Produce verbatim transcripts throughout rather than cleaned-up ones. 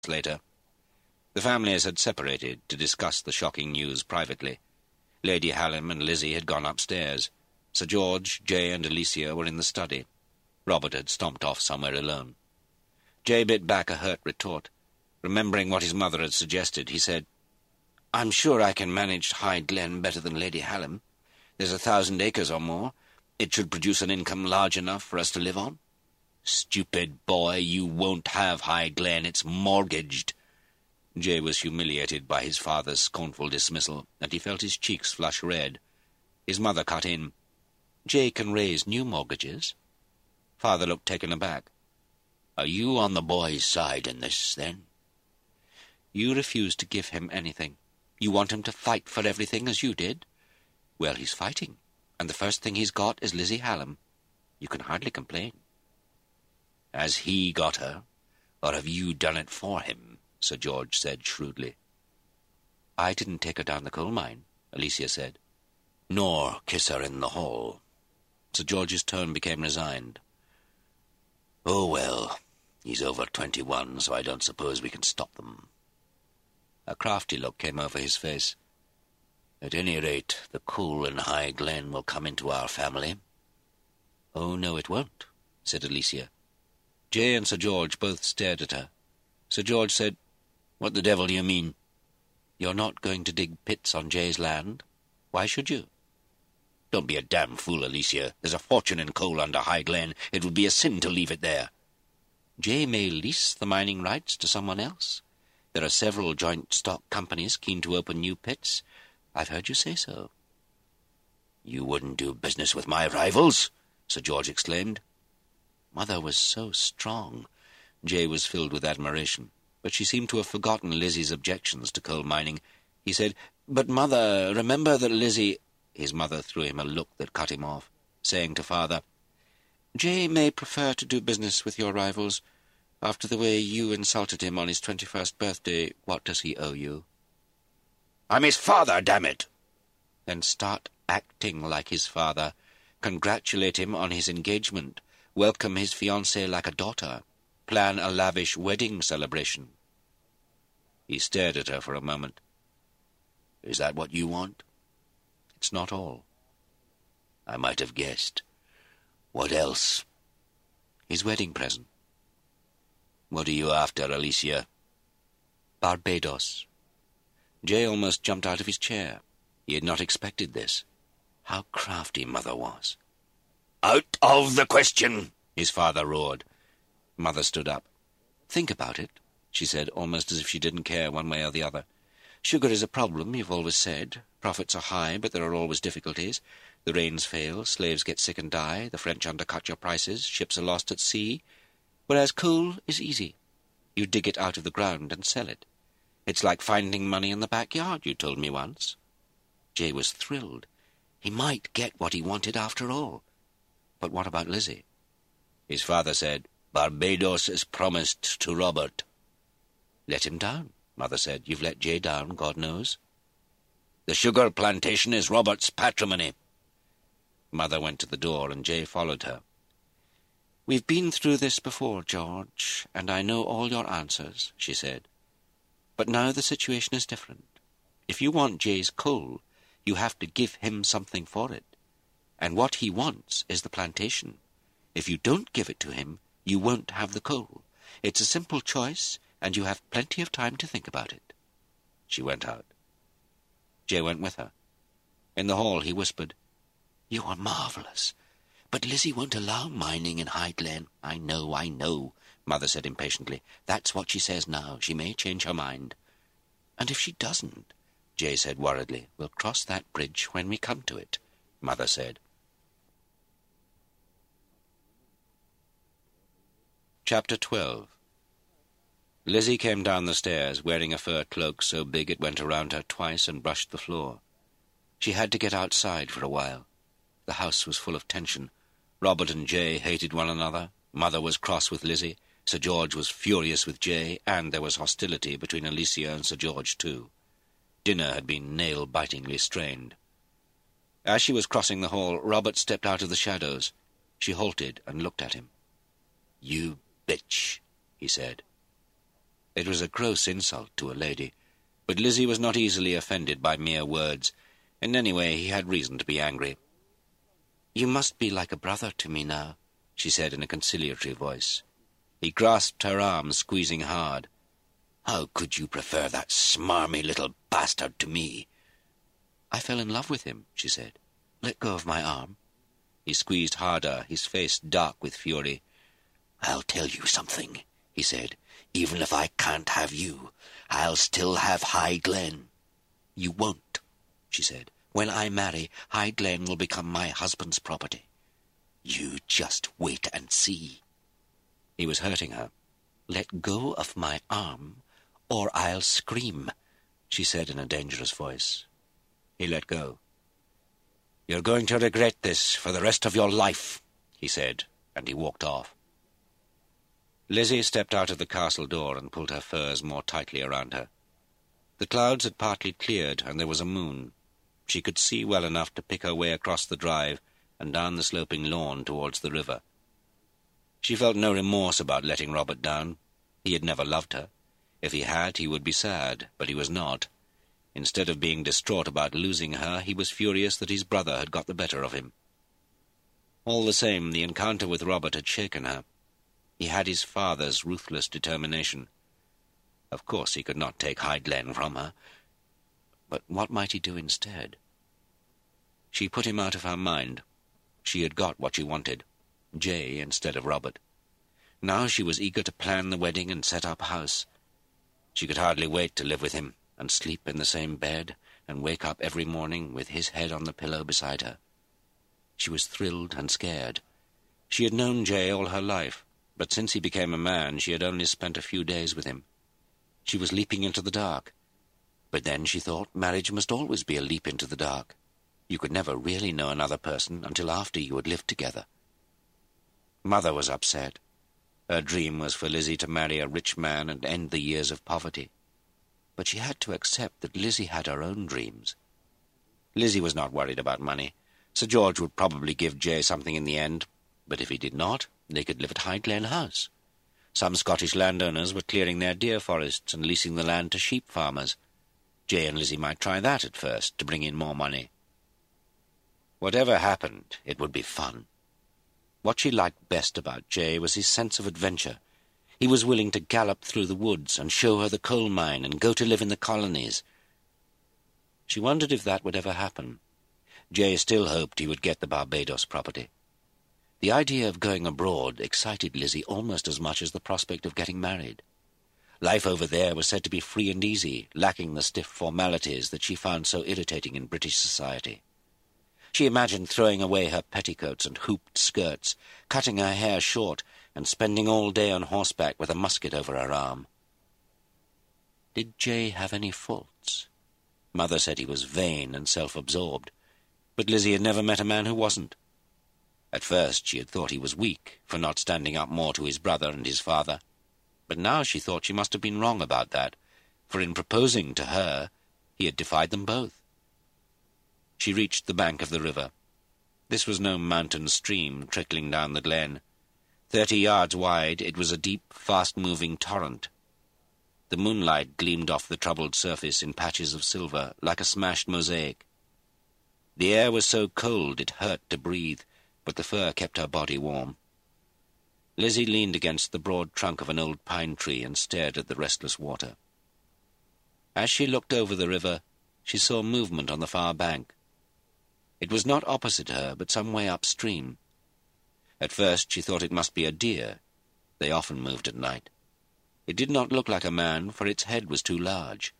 later. The families had separated to discuss the shocking news privately. Lady Hallam and Lizzie had gone upstairs. Sir George, Jay, and Alicia were in the study. Robert had stomped off somewhere alone. Jay bit back a hurt retort. Remembering what his mother had suggested, he said, "I'm sure I can manage Hyde Glen better than Lady Hallam. There's a thousand acres or more. It should produce an income large enough for us to live on." "Stupid boy, you won't have Hyde Glen. It's mortgaged." Jay was humiliated by his father's scornful dismissal, and he felt his cheeks flush red. His mother cut in. "Jay can raise new mortgages." Father looked taken aback. "Are you on the boy's side in this, then?" "You refuse to give him anything. You want him to fight for everything as you did. Well, he's fighting, and the first thing he's got is Lizzie Hallam. You can hardly complain." "Has he got her, or have you done it for him?" Sir George said shrewdly. "I didn't take her down the coal mine," Alicia said. "Nor kiss her in the hall." Sir George's tone became resigned. "Oh, well, he's over twenty-one, so I don't suppose we can stop them." A crafty look came over his face. "At any rate, the coal in Hyde Glen will come into our family." "Oh, no, it won't," said Alicia. Jay and Sir George both stared at her. Sir George said, "What the devil do you mean?" "You're not going to dig pits on Jay's land? Why should you?" "Don't be a damn fool, Alicia. There's a fortune in coal under Hyde Glen. It would be a sin to leave it there." "Jay may lease the mining rights to someone else. There are several joint stock companies keen to open new pits. I've heard you say so." "You wouldn't do business with my rivals?" Sir George exclaimed. Mother was so strong. Jay was filled with admiration, but she seemed to have forgotten Lizzie's objections to coal mining. He said, "But, Mother, remember that Lizzie—" His mother threw him a look that cut him off, saying to Father, "Jay may prefer to do business with your rivals. After the way you insulted him on his twenty-first birthday, what does he owe you?" "I'm his father, damn it!" "Then start acting like his father. Congratulate him on his engagement. Welcome his fiancée like a daughter. Plan a lavish wedding celebration." He stared at her for a moment. "Is that what you want?" "It's not all." "I might have guessed. What else?" "His wedding present." "What are you after, Alicia?" "Barbados." Jay almost jumped out of his chair. He had not expected this. How crafty Mother was. "Out of the question!" his father roared. Mother stood up. "Think about it," she said, almost as if she didn't care one way or the other. "Sugar is a problem, you've always said. Profits are high, but there are always difficulties. The rains fail, slaves get sick and die, the French undercut your prices, ships are lost at sea. Whereas coal is easy. You dig it out of the ground and sell it. It's like finding money in the backyard, you told me once." Jay was thrilled. He might get what he wanted after all. But what about Lizzie? His father said, "Barbados is promised to Robert." "Let him down," Mother said. "You've let Jay down, God knows." "The sugar plantation is Robert's patrimony." Mother went to the door, and Jay followed her. "We've been through this before, George, and I know all your answers," she said. "But now the situation is different. If you want Jay's coal, you have to give him something for it. And what he wants is the plantation. If you don't give it to him, you won't have the coal. It's a simple choice, and you have plenty of time to think about it." She went out. Jay went with her. In the hall he whispered, "You are marvellous. But Lizzie won't allow mining in Hyde Glen." "I know, I know," Mother said impatiently. "That's what she says now. She may change her mind." "And if she doesn't," Jay said worriedly, "we'll cross that bridge when we come to it," Mother said. Chapter twelve. Lizzie came down the stairs, wearing a fur cloak so big it went around her twice and brushed the floor. She had to get outside for a while. The house was full of tension. Robert and Jay hated one another. Mother was cross with Lizzie. Sir George was furious with Jay, and there was hostility between Alicia and Sir George, too. Dinner had been nail-bitingly strained. As she was crossing the hall, Robert stepped out of the shadows. She halted and looked at him. "You bitch," he said. It was a gross insult to a lady, but Lizzie was not easily offended by mere words, and anyway he had reason to be angry. "You must be like a brother to me now," she said in a conciliatory voice. He grasped her arm, squeezing hard. "How could you prefer that smarmy little bastard to me?" "I fell in love with him," she said. "Let go of my arm." He squeezed harder, his face dark with fury. "I'll tell you something," he said. "Even if I can't have you, I'll still have High Glen." "You won't," she said. "When I marry, High Glen will become my husband's property." "You just wait and see." He was hurting her. "Let go of my arm, or I'll scream," she said in a dangerous voice. He let go. "You're going to regret this for the rest of your life," he said, and he walked off. Lizzie stepped out of the castle door and pulled her furs more tightly around her. The clouds had partly cleared, and there was a moon. She could see well enough to pick her way across the drive and down the sloping lawn towards the river. She felt no remorse about letting Robert down. He had never loved her. If he had, he would be sad, but he was not. Instead of being distraught about losing her, he was furious that his brother had got the better of him. All the same, the encounter with Robert had shaken her. He had his father's ruthless determination. Of course he could not take High Glen from her. But what might he do instead? She put him out of her mind. She had got what she wanted, Jay instead of Robert. Now she was eager to plan the wedding and set up house. She could hardly wait to live with him, and sleep in the same bed, and wake up every morning with his head on the pillow beside her. She was thrilled and scared. She had known Jay all her life, but since he became a man she had only spent a few days with him. She was leaping into the dark. But then she thought marriage must always be a leap into the dark. You could never really know another person until after you had lived together. Mother was upset. Her dream was for Lizzie to marry a rich man and end the years of poverty. But she had to accept that Lizzie had her own dreams. Lizzie was not worried about money. Sir George would probably give Jay something in the end, but if he did not, they could live at High Glen House. Some Scottish landowners were clearing their deer forests and leasing the land to sheep farmers. Jay and Lizzie might try that at first, to bring in more money. Whatever happened, it would be fun. What she liked best about Jay was his sense of adventure. He was willing to gallop through the woods and show her the coal mine and go to live in the colonies. She wondered if that would ever happen. Jay still hoped he would get the Barbados property. The idea of going abroad excited Lizzie almost as much as the prospect of getting married. Life over there was said to be free and easy, lacking the stiff formalities that she found so irritating in British society. She imagined throwing away her petticoats and hooped skirts, cutting her hair short, and spending all day on horseback with a musket over her arm. Did Jay have any faults? Mother said he was vain and self-absorbed, but Lizzie had never met a man who wasn't. At first she had thought he was weak for not standing up more to his brother and his father, but now she thought she must have been wrong about that, for in proposing to her he had defied them both. She reached the bank of the river. This was no mountain stream trickling down the glen. Thirty yards wide, it was a deep, fast-moving torrent. The moonlight gleamed off the troubled surface in patches of silver, like a smashed mosaic. The air was so cold it hurt to breathe, but the fur kept her body warm. Lizzie leaned against the broad trunk of an old pine tree and stared at the restless water. As she looked over the river, she saw movement on the far bank. It was not opposite her, but some way upstream. At first she thought it must be a deer. They often moved at night. It did not look like a man, for its head was too large.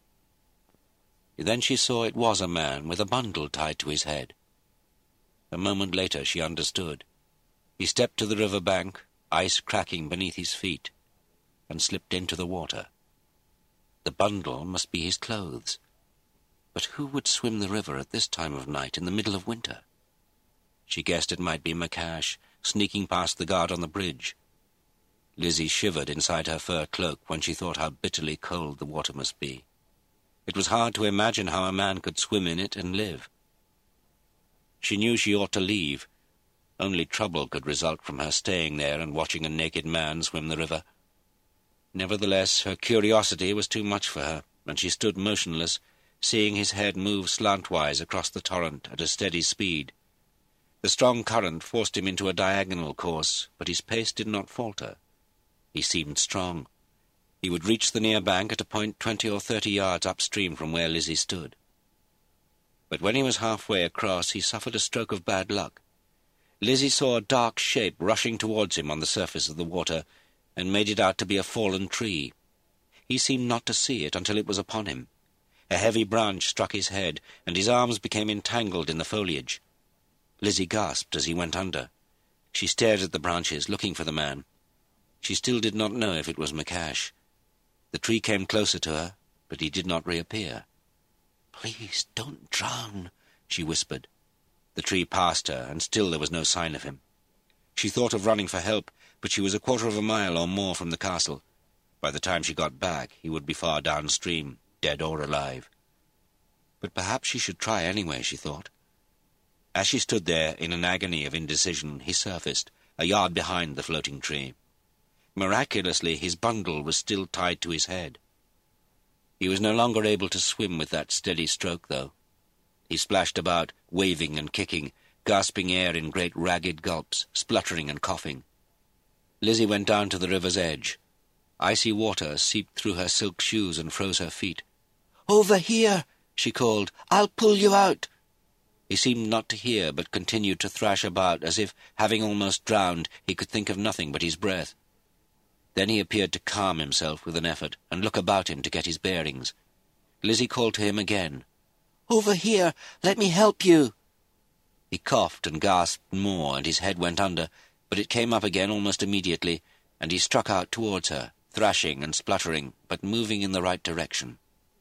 Then she saw it was a man with a bundle tied to his head. A moment later she understood. He stepped to the river bank, ice cracking beneath his feet, and slipped into the water. The bundle must be his clothes. But who would swim the river at this time of night in the middle of winter? She guessed it might be Macash, sneaking past the guard on the bridge. Lizzie shivered inside her fur cloak when she thought how bitterly cold the water must be. It was hard to imagine how a man could swim in it and live. She knew she ought to leave. Only trouble could result from her staying there and watching a naked man swim the river. Nevertheless, her curiosity was too much for her, and she stood motionless, seeing his head move slantwise across the torrent at a steady speed. The strong current forced him into a diagonal course, but his pace did not falter. He seemed strong. He would reach the near bank at a point twenty or thirty yards upstream from where Lizzie stood. But when he was halfway across, he suffered a stroke of bad luck. Lizzie saw a dark shape rushing towards him on the surface of the water, and made it out to be a fallen tree. He seemed not to see it until it was upon him. A heavy branch struck his head, and his arms became entangled in the foliage. Lizzie gasped as he went under. She stared at the branches, looking for the man. She still did not know if it was McCash. The tree came closer to her, but he did not reappear. "Please, don't drown," she whispered. The tree passed her, and still there was no sign of him. She thought of running for help, but she was a quarter of a mile or more from the castle. By the time she got back, he would be far downstream, dead or alive. But perhaps she should try anyway, she thought. As she stood there in an agony of indecision, he surfaced, a yard behind the floating tree. Miraculously, his bundle was still tied to his head. He was no longer able to swim with that steady stroke, though. He splashed about, waving and kicking, gasping air in great ragged gulps, spluttering and coughing. Lizzie went down to the river's edge. Icy water seeped through her silk shoes and froze her feet. "Over here!" she called. "I'll pull you out!" He seemed not to hear, but continued to thrash about, as if, having almost drowned, he could think of nothing but his breath. Then he appeared to calm himself with an effort, and look about him to get his bearings. Lizzie called to him again. "Over here! Let me help you!" He coughed and gasped more, and his head went under, but it came up again almost immediately, and he struck out towards her, thrashing and spluttering, but moving in the right direction.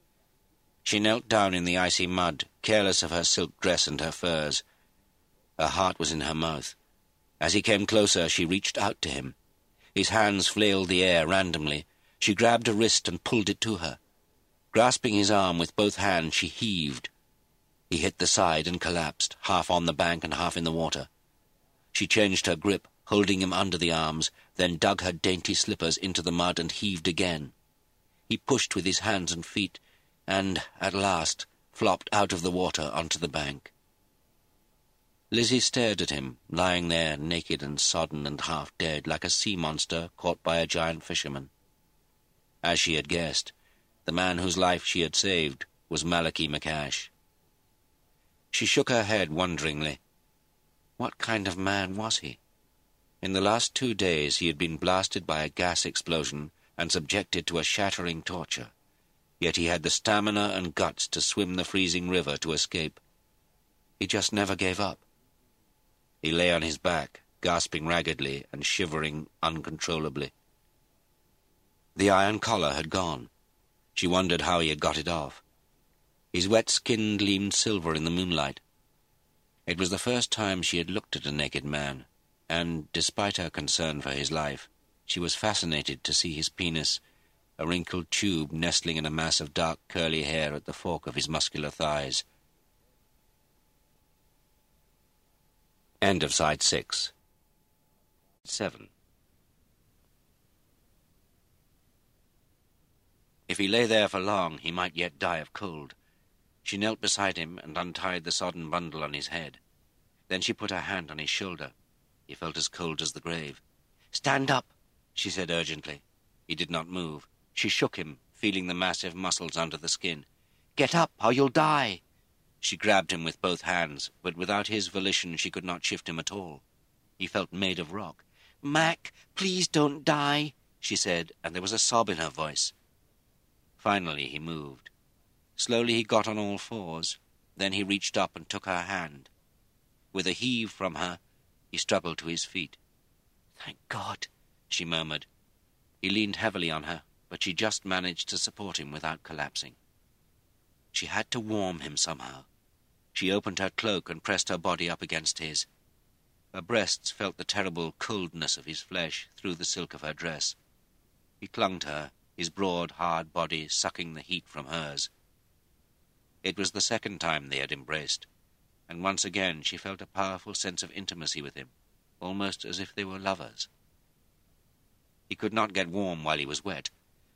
She knelt down in the icy mud, careless of her silk dress and her furs. Her heart was in her mouth. As he came closer, she reached out to him. His hands flailed the air randomly. She grabbed a wrist and pulled it to her. Grasping his arm with both hands, she heaved. He hit the side and collapsed, half on the bank and half in the water. She changed her grip, holding him under the arms, then dug her dainty slippers into the mud and heaved again. He pushed with his hands and feet, and, at last, flopped out of the water onto the bank. Lizzie stared at him, lying there naked and sodden and half dead, like a sea monster caught by a giant fisherman. As she had guessed, the man whose life she had saved was Malachi McCash. She shook her head wonderingly. What kind of man was he? In the last two days he had been blasted by a gas explosion and subjected to a shattering torture. Yet he had the stamina and guts to swim the freezing river to escape. He just never gave up. He lay on his back, gasping raggedly and shivering uncontrollably. The iron collar had gone. She wondered how he had got it off. His wet skin gleamed silver in the moonlight. It was the first time she had looked at a naked man, and, despite her concern for his life, she was fascinated to see his penis, a wrinkled tube nestling in a mass of dark curly hair at the fork of his muscular thighs. End of Side six. Seven. If he lay there for long, he might yet die of cold. She knelt beside him and untied the sodden bundle on his head. Then she put her hand on his shoulder. He felt as cold as the grave. "Stand up," she said urgently. He did not move. She shook him, feeling the massive muscles under the skin. "Get up, or you'll die." She grabbed him with both hands, but without his volition she could not shift him at all. He felt made of rock. "Mac, please don't die," she said, and there was a sob in her voice. Finally he moved. Slowly he got on all fours. Then he reached up and took her hand. With a heave from her, he struggled to his feet. "Thank God," she murmured. He leaned heavily on her, but she just managed to support him without collapsing. She had to warm him somehow. She opened her cloak and pressed her body up against his. Her breasts felt the terrible coldness of his flesh through the silk of her dress. He clung to her, his broad, hard body sucking the heat from hers. It was the second time they had embraced, and once again she felt a powerful sense of intimacy with him, almost as if they were lovers. He could not get warm while he was wet,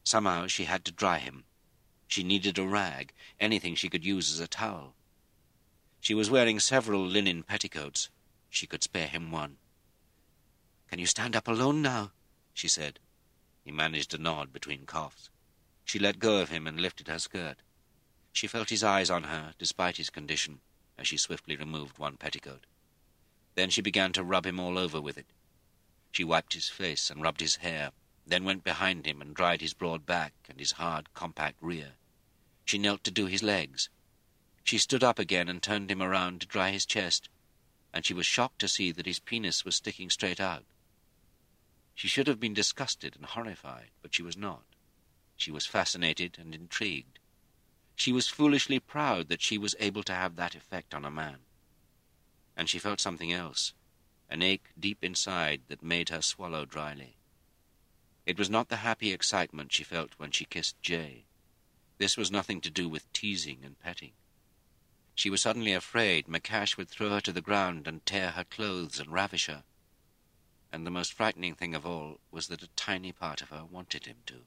Somehow she had to dry him. She needed a rag, anything she could use as a towel. She was wearing several linen petticoats. She could spare him one. "Can you stand up alone now?" she said. He managed a nod between coughs. She let go of him and lifted her skirt. She felt his eyes on her, despite his condition, as she swiftly removed one petticoat. Then she began to rub him all over with it. She wiped his face and rubbed his hair, then went behind him and dried his broad back and his hard, compact rear. She knelt to do his legs. She stood up again and turned him around to dry his chest, and she was shocked to see that his penis was sticking straight out. She should have been disgusted and horrified, but she was not. She was fascinated and intrigued. She was foolishly proud that she was able to have that effect on a man. And she felt something else, an ache deep inside that made her swallow dryly. It was not the happy excitement she felt when she kissed Jay. This was nothing to do with teasing and petting. She was suddenly afraid Makash would throw her to the ground and tear her clothes and ravish her. And the most frightening thing of all was that a tiny part of her wanted him to.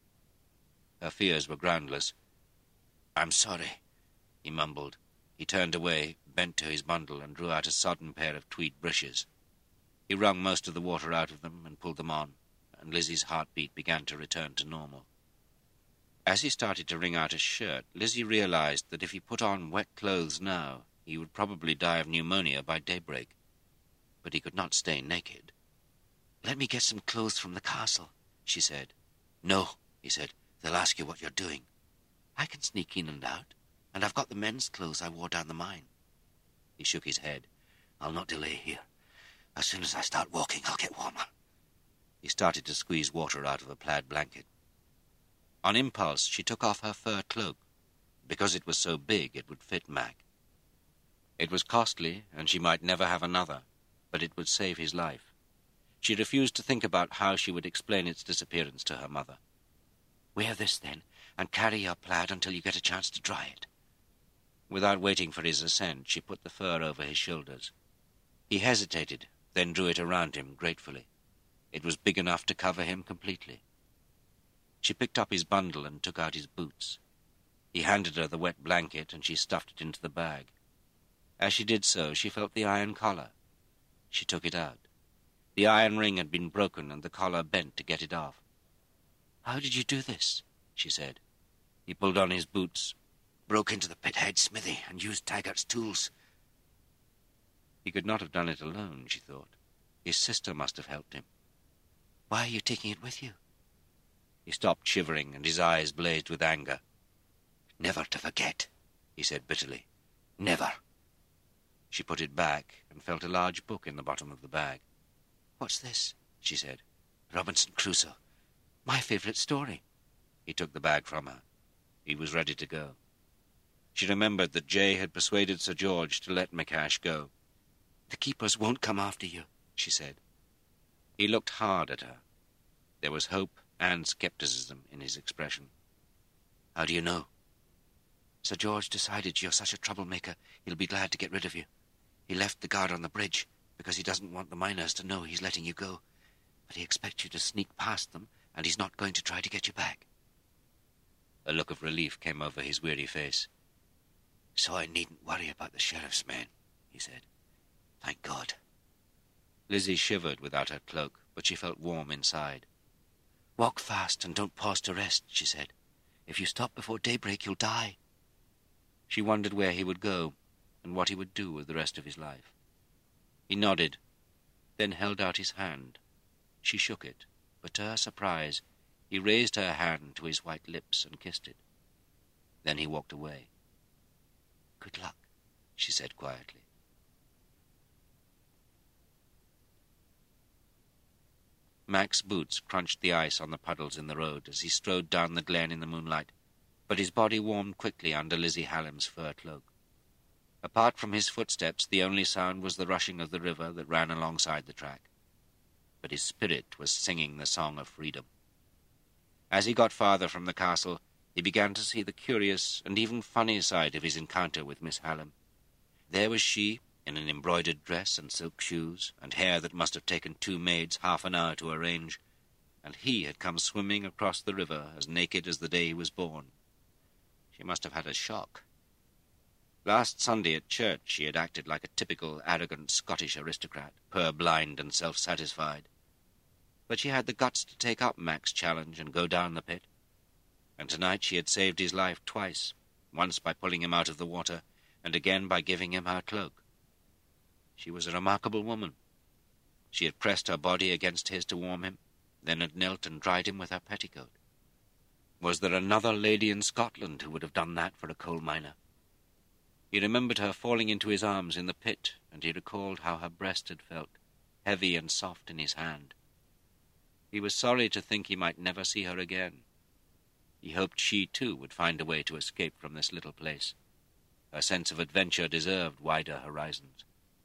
Her fears were groundless. "I'm sorry," he mumbled. He turned away, bent to his bundle, and drew out a sodden pair of tweed breeches. He wrung most of the water out of them and pulled them on, and Lizzie's heartbeat began to return to normal. As he started to wring out his shirt, Lizzie realized that if he put on wet clothes now, he would probably die of pneumonia by daybreak. But he could not stay naked. "Let me get some clothes from the castle," she said. "No," he said. "They'll ask you what you're doing." "I can sneak in and out, and I've got the men's clothes I wore down the mine." He shook his head. "I'll not delay here. As soon as I start walking, I'll get warmer." He started to squeeze water out of a plaid blanket. On impulse, she took off her fur cloak. Because it was so big, it would fit Mac. It was costly, and she might never have another, but it would save his life. She refused to think about how she would explain its disappearance to her mother. "Wear this, then, and carry your plaid until you get a chance to dry it." Without waiting for his assent, she put the fur over his shoulders. He hesitated, then drew it around him gratefully. It was big enough to cover him completely. She picked up his bundle and took out his boots. He handed her the wet blanket, and she stuffed it into the bag. As she did so, she felt the iron collar. She took it out. The iron ring had been broken, and the collar bent to get it off. "How did you do this?" she said. He pulled on his boots. "Broke into the Pithead smithy and used Taggart's tools." He could not have done it alone, she thought. His sister must have helped him. "Why are you taking it with you?" He stopped shivering, and his eyes blazed with anger. "Never to forget," he said bitterly. "Never." She put it back and felt a large book in the bottom of the bag. "What's this?" she said. "Robinson Crusoe. My favourite story." He took the bag from her. He was ready to go. She remembered that Jay had persuaded Sir George to let Makash go. "The keepers won't come after you," she said. He looked hard at her. There was hope and scepticism in his expression. "How do you know?" "Sir George decided you're such a troublemaker, he'll be glad to get rid of you. He left the guard on the bridge, because he doesn't want the miners to know he's letting you go. But he expects you to sneak past them, and he's not going to try to get you back." A look of relief came over his weary face. "So I needn't worry about the sheriff's men," he said. "Thank God." Lizzie shivered without her cloak, but she felt warm inside. "Walk fast and don't pause to rest," she said. "If you stop before daybreak, you'll die." She wondered where he would go, and what he would do with the rest of his life. He nodded, then held out his hand. She shook it, but to her surprise, he raised her hand to his white lips and kissed it. Then he walked away. "Good luck," she said quietly. Mac's boots crunched the ice on the puddles in the road as he strode down the glen in the moonlight, but his body warmed quickly under Lizzie Hallam's fur cloak. Apart from his footsteps, the only sound was the rushing of the river that ran alongside the track. But his spirit was singing the song of freedom. As he got farther from the castle, he began to see the curious and even funny side of his encounter with Miss Hallam. There was she, in an embroidered dress and silk shoes, and hair that must have taken two maids half an hour to arrange, and he had come swimming across the river as naked as the day he was born. She must have had a shock. Last Sunday at church she had acted like a typical arrogant Scottish aristocrat, purblind and self-satisfied. But she had the guts to take up Mac's challenge and go down the pit. And tonight she had saved his life twice, once by pulling him out of the water, and again by giving him her cloak. She was a remarkable woman. She had pressed her body against his to warm him, then had knelt and dried him with her petticoat. Was there another lady in Scotland who would have done that for a coal miner? He remembered her falling into his arms in the pit, and he recalled how her breast had felt, heavy and soft in his hand. He was sorry to think he might never see her again. He hoped she, too, would find a way to escape from this little place. Her sense of adventure deserved wider horizons.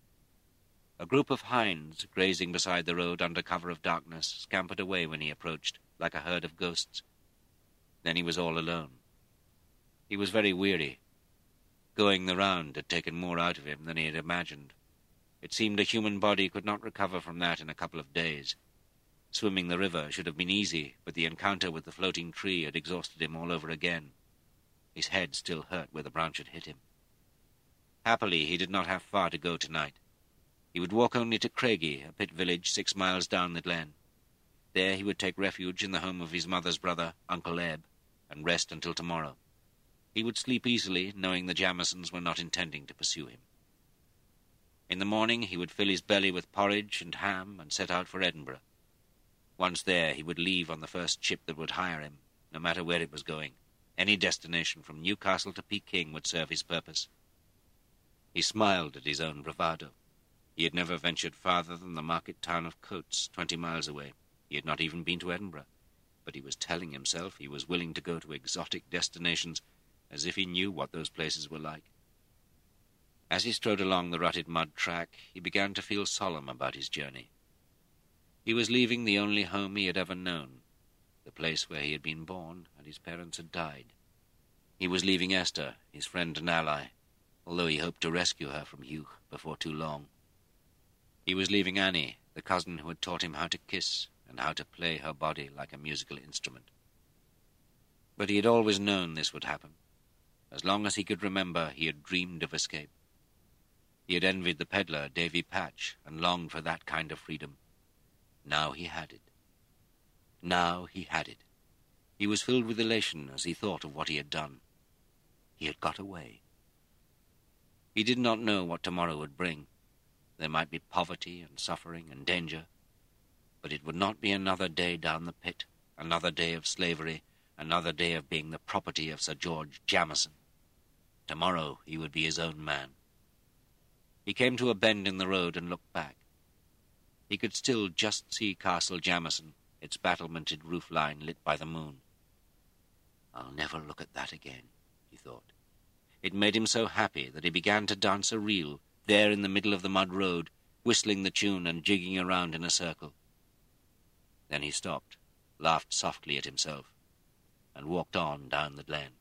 A group of hinds, grazing beside the road under cover of darkness, scampered away when he approached, like a herd of ghosts. Then he was all alone. He was very weary. Going the round had taken more out of him than he had imagined. It seemed a human body could not recover from that in a couple of days. Swimming the river should have been easy, but the encounter with the floating tree had exhausted him all over again. His head still hurt where the branch had hit him. Happily, he did not have far to go tonight. He would walk only to Craigie, a pit village six miles down the glen. There he would take refuge in the home of his mother's brother, Uncle Eb, and rest until tomorrow. He would sleep easily, knowing the Jamisons were not intending to pursue him. In the morning he would fill his belly with porridge and ham and set out for Edinburgh. Once there, he would leave on the first ship that would hire him, no matter where it was going. Any destination from Newcastle to Peking would serve his purpose. He smiled at his own bravado. He had never ventured farther than the market town of Coates, twenty miles away. He had not even been to Edinburgh, but he was telling himself he was willing to go to exotic destinations as if he knew what those places were like. As he strode along the rutted mud track, he began to feel solemn about his journey. He was leaving the only home he had ever known, the place where he had been born and his parents had died. He was leaving Esther, his friend and ally, although he hoped to rescue her from Hugh before too long. He was leaving Annie, the cousin who had taught him how to kiss and how to play her body like a musical instrument. But he had always known this would happen. As long as he could remember, he had dreamed of escape. He had envied the peddler, Davy Patch, and longed for that kind of freedom. Now he had it. Now he had it. He was filled with elation as he thought of what he had done. He had got away. He did not know what tomorrow would bring. There might be poverty and suffering and danger, but it would not be another day down the pit, another day of slavery, another day of being the property of Sir George Jamieson. Tomorrow he would be his own man. He came to a bend in the road and looked back. He could still just see Castle Jamieson, its battlemented roof line lit by the moon. I'll never look at that again, he thought. It made him so happy that he began to dance a reel, there in the middle of the mud road, whistling the tune and jigging around in a circle. Then he stopped, laughed softly at himself, and walked on down the glen.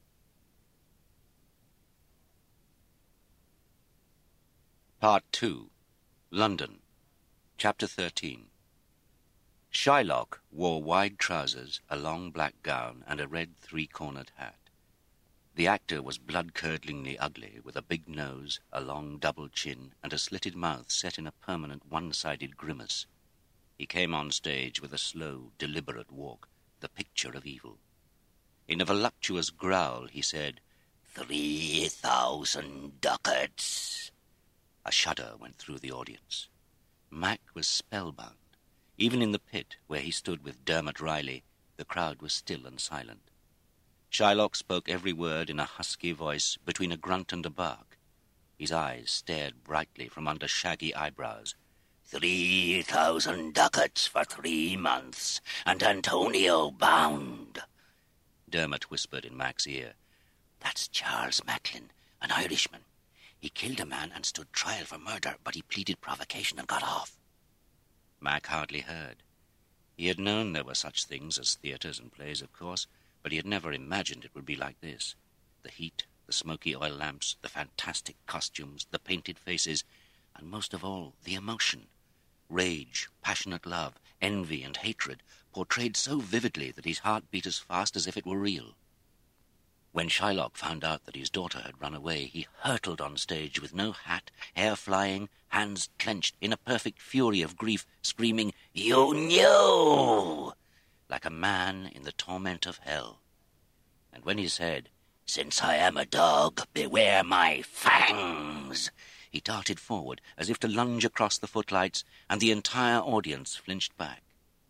Part two. London. Chapter thirteen. Shylock wore wide trousers, a long black gown, and a red three-cornered hat. The actor was blood-curdlingly ugly, with a big nose, a long double chin, and a slitted mouth set in a permanent one-sided grimace. He came on stage with a slow, deliberate walk, the picture of evil. In a voluptuous growl he said, "Three thousand ducats." A shudder went through the audience. Mac was spellbound. Even in the pit, where he stood with Dermot Riley, the crowd was still and silent. Shylock spoke every word in a husky voice, between a grunt and a bark. His eyes stared brightly from under shaggy eyebrows. "Three thousand ducats for three months, and Antonio bound." Dermot whispered in Mac's ear, "That's Charles Macklin, an Irishman. He killed a man and stood trial for murder, but he pleaded provocation and got off." Mac hardly heard. He had known there were such things as theatres and plays, of course, but he had never imagined it would be like this. The heat, the smoky oil lamps, the fantastic costumes, the painted faces, and most of all, the emotion. Rage, passionate love, envy and hatred, portrayed so vividly that his heart beat as fast as if it were real. When Shylock found out that his daughter had run away, he hurtled on stage with no hat, hair flying, hands clenched, in a perfect fury of grief, screaming, "You knew!" like a man in the torment of hell. And when he said, "Since I am a dog, beware my fangs," he darted forward as if to lunge across the footlights, and the entire audience flinched back.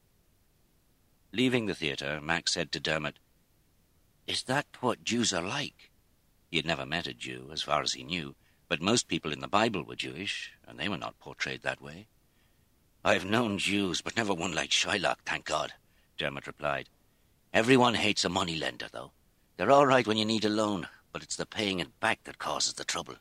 Leaving the theatre, Mac said to Dermot, "Is that what Jews are like?" He had never met a Jew, as far as he knew, but most people in the Bible were Jewish, and they were not portrayed that way. "I've known Jews, but never one like Shylock, thank God," Dermot replied. "Everyone hates a moneylender, though. They're all right when you need a loan, but it's the paying it back that causes the trouble."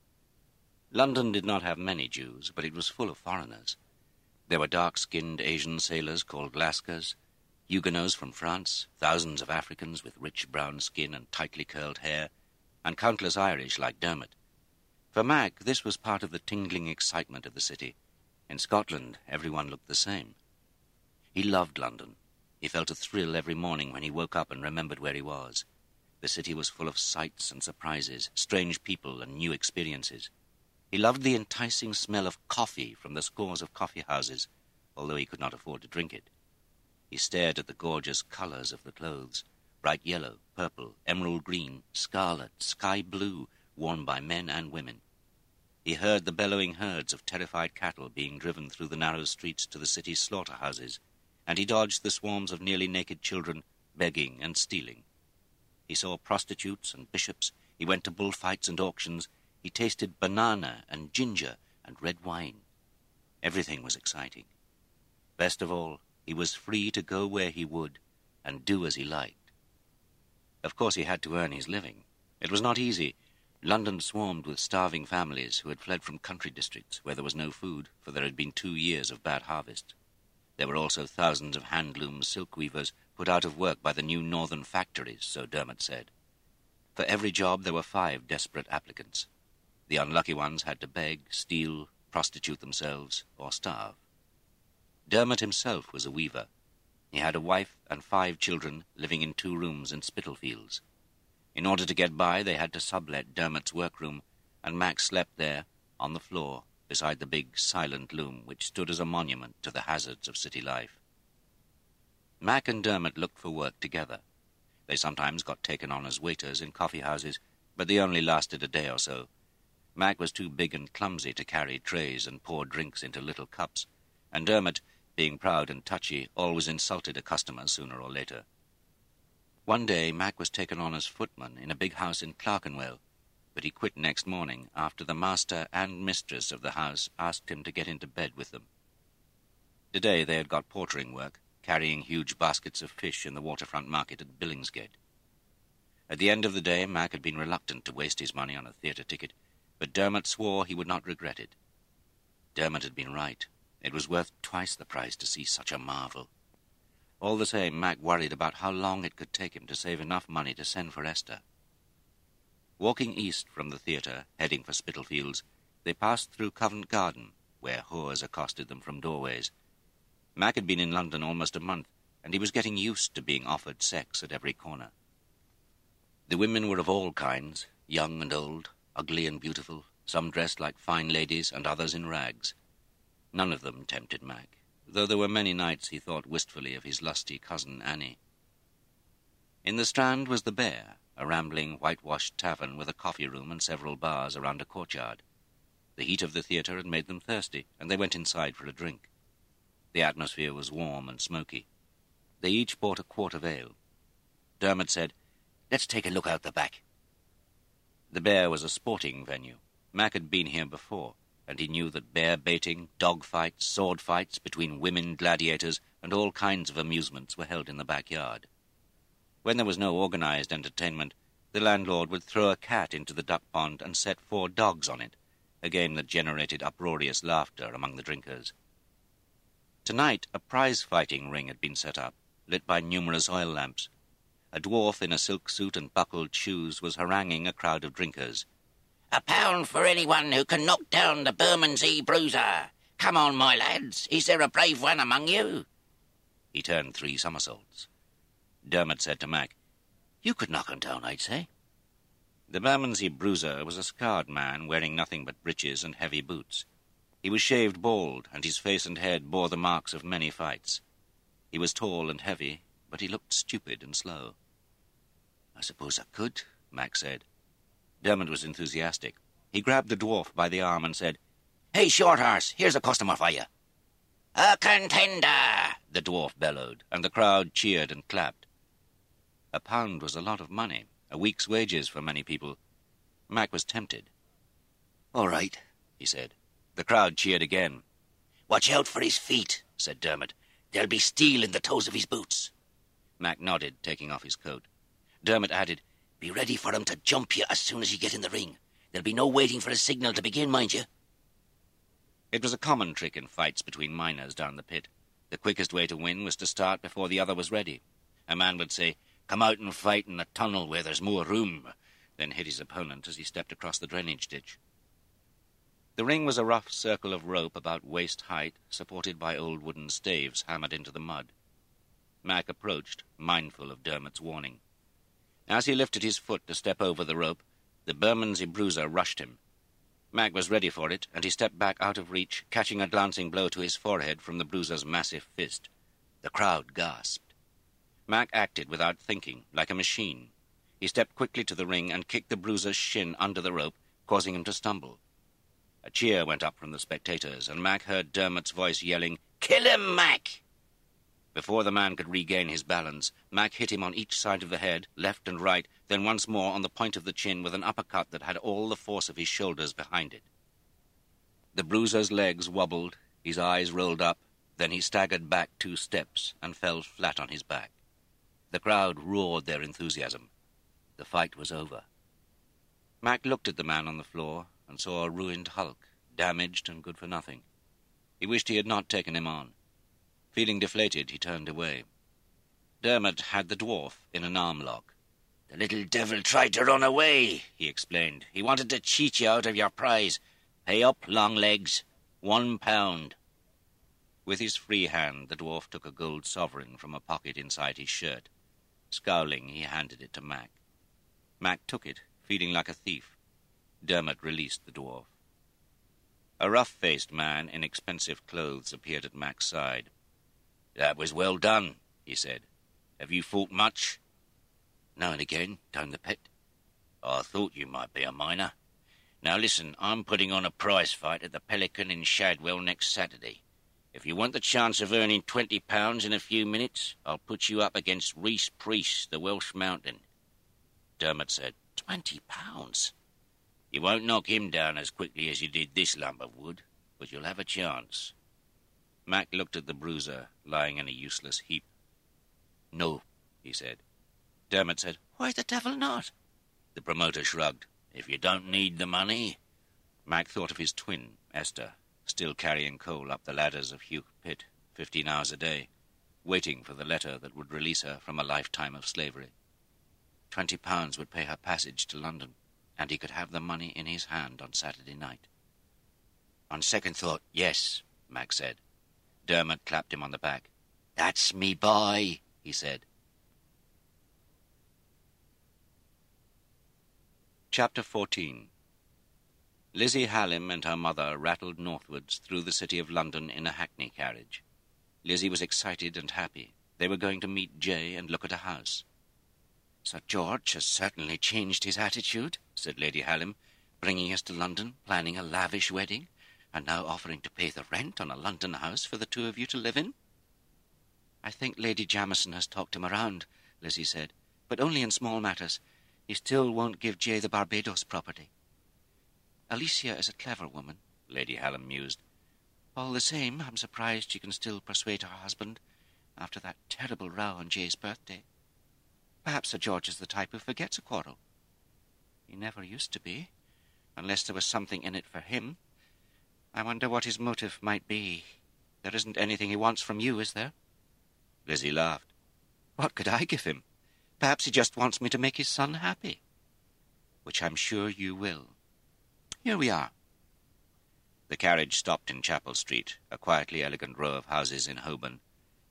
London did not have many Jews, but it was full of foreigners. There were dark-skinned Asian sailors called Lascars, Huguenots from France, thousands of Africans with rich brown skin and tightly curled hair, and countless Irish like Dermot. For Mac, this was part of the tingling excitement of the city. In Scotland, everyone looked the same. He loved London. He felt a thrill every morning when he woke up and remembered where he was. The city was full of sights and surprises, strange people and new experiences. He loved the enticing smell of coffee from the scores of coffee houses, although he could not afford to drink it. He stared at the gorgeous colours of the clothes, bright yellow, purple, emerald green, scarlet, sky blue, worn by men and women. He heard the bellowing herds of terrified cattle being driven through the narrow streets to the city's slaughterhouses, and he dodged the swarms of nearly naked children begging and stealing. He saw prostitutes and bishops, he went to bullfights and auctions, he tasted banana and ginger and red wine. Everything was exciting. Best of all, he was free to go where he would and do as he liked. Of course he had to earn his living. It was not easy. London swarmed with starving families who had fled from country districts where there was no food, for there had been two years of bad harvest. There were also thousands of handloom silk weavers put out of work by the new northern factories, so Dermot said. For every job there were five desperate applicants. The unlucky ones had to beg, steal, prostitute themselves, or starve. Dermot himself was a weaver. He had a wife and five children living in two rooms in Spitalfields. In order to get by, they had to sublet Dermot's workroom, and Mac slept there, on the floor, beside the big, silent loom which stood as a monument to the hazards of city life. Mac and Dermot looked for work together. They sometimes got taken on as waiters in coffee-houses, but they only lasted a day or so. Mac was too big and clumsy to carry trays and pour drinks into little cups, and Dermot, being proud and touchy, always insulted a customer sooner or later. One day Mac was taken on as footman in a big house in Clerkenwell, but he quit next morning after the master and mistress of the house asked him to get into bed with them. Today they had got portering work, carrying huge baskets of fish in the waterfront market at Billingsgate. At the end of the day, Mac had been reluctant to waste his money on a theatre ticket, but Dermot swore he would not regret it. Dermot had been right. It was worth twice the price to see such a marvel. All the same, Mac worried about how long it could take him to save enough money to send for Esther. Walking east from the theatre, heading for Spitalfields, they passed through Covent Garden, where whores accosted them from doorways. Mac had been in London almost a month, and he was getting used to being offered sex at every corner. The women were of all kinds, young and old, ugly and beautiful, some dressed like fine ladies and others in rags. None of them tempted Mac, though there were many nights he thought wistfully of his lusty cousin Annie. In the Strand was the Bear, a rambling, whitewashed tavern with a coffee-room and several bars around a courtyard. The heat of the theatre had made them thirsty, and they went inside for a drink. The atmosphere was warm and smoky. They each bought a quart of ale. Dermot said, "Let's take a look out the back." The Bear was a sporting venue. Mac had been here before, and he knew that bear baiting, dog fights, sword fights between women gladiators, and all kinds of amusements were held in the backyard. When there was no organized entertainment, the landlord would throw a cat into the duck pond and set four dogs on it, a game that generated uproarious laughter among the drinkers. Tonight a prize-fighting ring had been set up, lit by numerous oil lamps. A dwarf in a silk suit and buckled shoes was haranguing a crowd of drinkers. "A pound for anyone who can knock down the Bermondsey Bruiser. Come on, my lads. Is there a brave one among you?" He turned three somersaults. Dermot said to Mac, "You could knock him down, I'd say." The Bermondsey Bruiser was a scarred man wearing nothing but breeches and heavy boots. He was shaved bald, and his face and head bore the marks of many fights. He was tall and heavy, but he looked stupid and slow. "I suppose I could," Mac said. Dermot was enthusiastic. He grabbed the dwarf by the arm and said, "Hey, Shorthorse, here's a customer for you." "A contender!" the dwarf bellowed, and the crowd cheered and clapped. A pound was a lot of money, a week's wages for many people. Mac was tempted. "All right," he said. The crowd cheered again. "Watch out for his feet," said Dermot. "There'll be steel in the toes of his boots." Mac nodded, taking off his coat. Dermot added, "Be ready for him to jump you as soon as you get in the ring. There'll be no waiting for a signal to begin, mind you." It was a common trick in fights between miners down the pit. The quickest way to win was to start before the other was ready. A man would say, "Come out and fight in the tunnel where there's more room," then hit his opponent as he stepped across the drainage ditch. The ring was a rough circle of rope about waist height, supported by old wooden staves hammered into the mud. Mac approached, mindful of Dermot's warning. As he lifted his foot to step over the rope, the Bermondsey Bruiser rushed him. Mac was ready for it, and he stepped back out of reach, catching a glancing blow to his forehead from the Bruiser's massive fist. The crowd gasped. Mac acted without thinking, like a machine. He stepped quickly to the ring and kicked the Bruiser's shin under the rope, causing him to stumble. A cheer went up from the spectators, and Mac heard Dermot's voice yelling, "Kill him, Mac!" Before the man could regain his balance, Mac hit him on each side of the head, left and right, then once more on the point of the chin with an uppercut that had all the force of his shoulders behind it. The Bruiser's legs wobbled, his eyes rolled up, then he staggered back two steps and fell flat on his back. The crowd roared their enthusiasm. The fight was over. Mac looked at the man on the floor and saw a ruined hulk, damaged and good for nothing. He wished he had not taken him on. Feeling deflated, he turned away. Dermot had the dwarf in an arm lock. "The little devil tried to run away," he explained. "He wanted to cheat you out of your prize. Pay up, Longlegs. One pound." With his free hand, the dwarf took a gold sovereign from a pocket inside his shirt. Scowling, he handed it to Mac. Mac took it, feeling like a thief. Dermot released the dwarf. A rough-faced man in expensive clothes appeared at Mac's side. "That was well done," he said. "Have you fought much?" "Now and again, down the pit." "I thought you might be a miner. Now listen, I'm putting on a prize fight at the Pelican in Shadwell next Saturday. If you want the chance of earning twenty pounds in a few minutes, I'll put you up against Reese Priest, the Welsh Mountain." Dermot said, Twenty pounds? You won't knock him down as quickly as you did this lump of wood, but you'll have a chance." Mac looked at the Bruiser, lying in a useless heap. "No," he said. Dermot said, "Why the devil not?" The promoter shrugged. "If you don't need the money." Mac thought of his twin, Esther, still carrying coal up the ladders of Hugh Pit, fifteen hours a day, waiting for the letter that would release her from a lifetime of slavery. Twenty pounds would pay her passage to London, and he could have the money in his hand on Saturday night. "On second thought, yes," Mac said. Dermot clapped him on the back. "That's me boy," he said. Chapter fourteen. Lizzie Hallam and her mother rattled northwards through the city of London in a hackney carriage. Lizzie was excited and happy. They were going to meet Jay and look at a house. "Sir George has certainly changed his attitude," said Lady Hallam, "bringing us to London, planning a lavish wedding, and now offering to pay the rent on a London house for the two of you to live in." "I think Lady Jamison has talked him around," Lizzie said, "but only in small matters. He still won't give Jay the Barbados property." "Alicia is a clever woman," Lady Hallam mused. "All the same, I'm surprised she can still persuade her husband after that terrible row on Jay's birthday. Perhaps Sir George is the type who forgets a quarrel. He never used to be, unless there was something in it for him. I wonder what his motive might be. There isn't anything he wants from you, is there?" Lizzie laughed. "What could I give him? Perhaps he just wants me to make his son happy." "Which I'm sure you will. Here we are." The carriage stopped in Chapel Street, a quietly elegant row of houses in Holborn.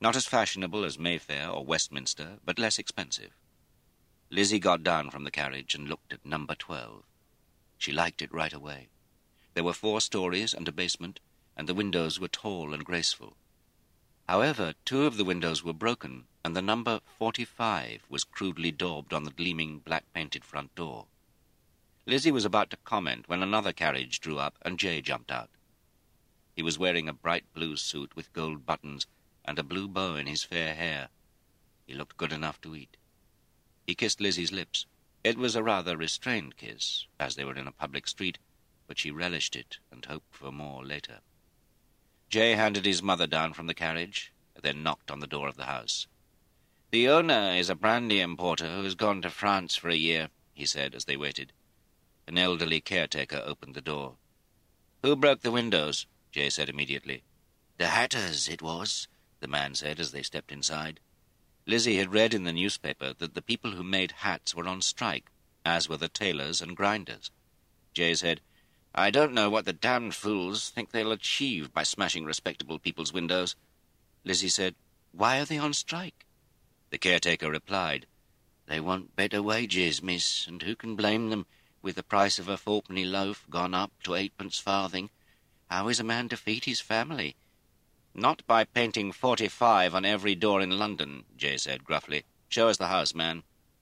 Not as fashionable as Mayfair or Westminster, but less expensive. Lizzie got down from the carriage and looked at number twelve. She liked it right away. There were four stories and a basement, and the windows were tall and graceful. However, two of the windows were broken, and the number forty-five was crudely daubed on the gleaming black-painted front door. Lizzie was about to comment when another carriage drew up and Jay jumped out. He was wearing a bright blue suit with gold buttons and a blue bow in his fair hair. He looked good enough to eat. He kissed Lizzie's lips. It was a rather restrained kiss, as they were in a public street, but she relished it and hoped for more later. Jay handed his mother down from the carriage, then knocked on the door of the house. "The owner is a brandy importer who has gone to France for a year," he said as they waited. An elderly caretaker opened the door. "Who broke the windows?" Jay said immediately. "The hatters, it was," the man said as they stepped inside. Lizzie had read in the newspaper that the people who made hats were on strike, as were the tailors and grinders. Jay said, "I don't know what the damned fools think they'll achieve by smashing respectable people's windows." Lizzie said, "Why are they on strike?" The caretaker replied, "They want better wages, miss, and who can blame them, with the price of a fourpenny loaf gone up to eightpence farthing? How is a man to feed his family?" "Not by painting forty-five on every door in London," Jay said gruffly. "Show us the house, man."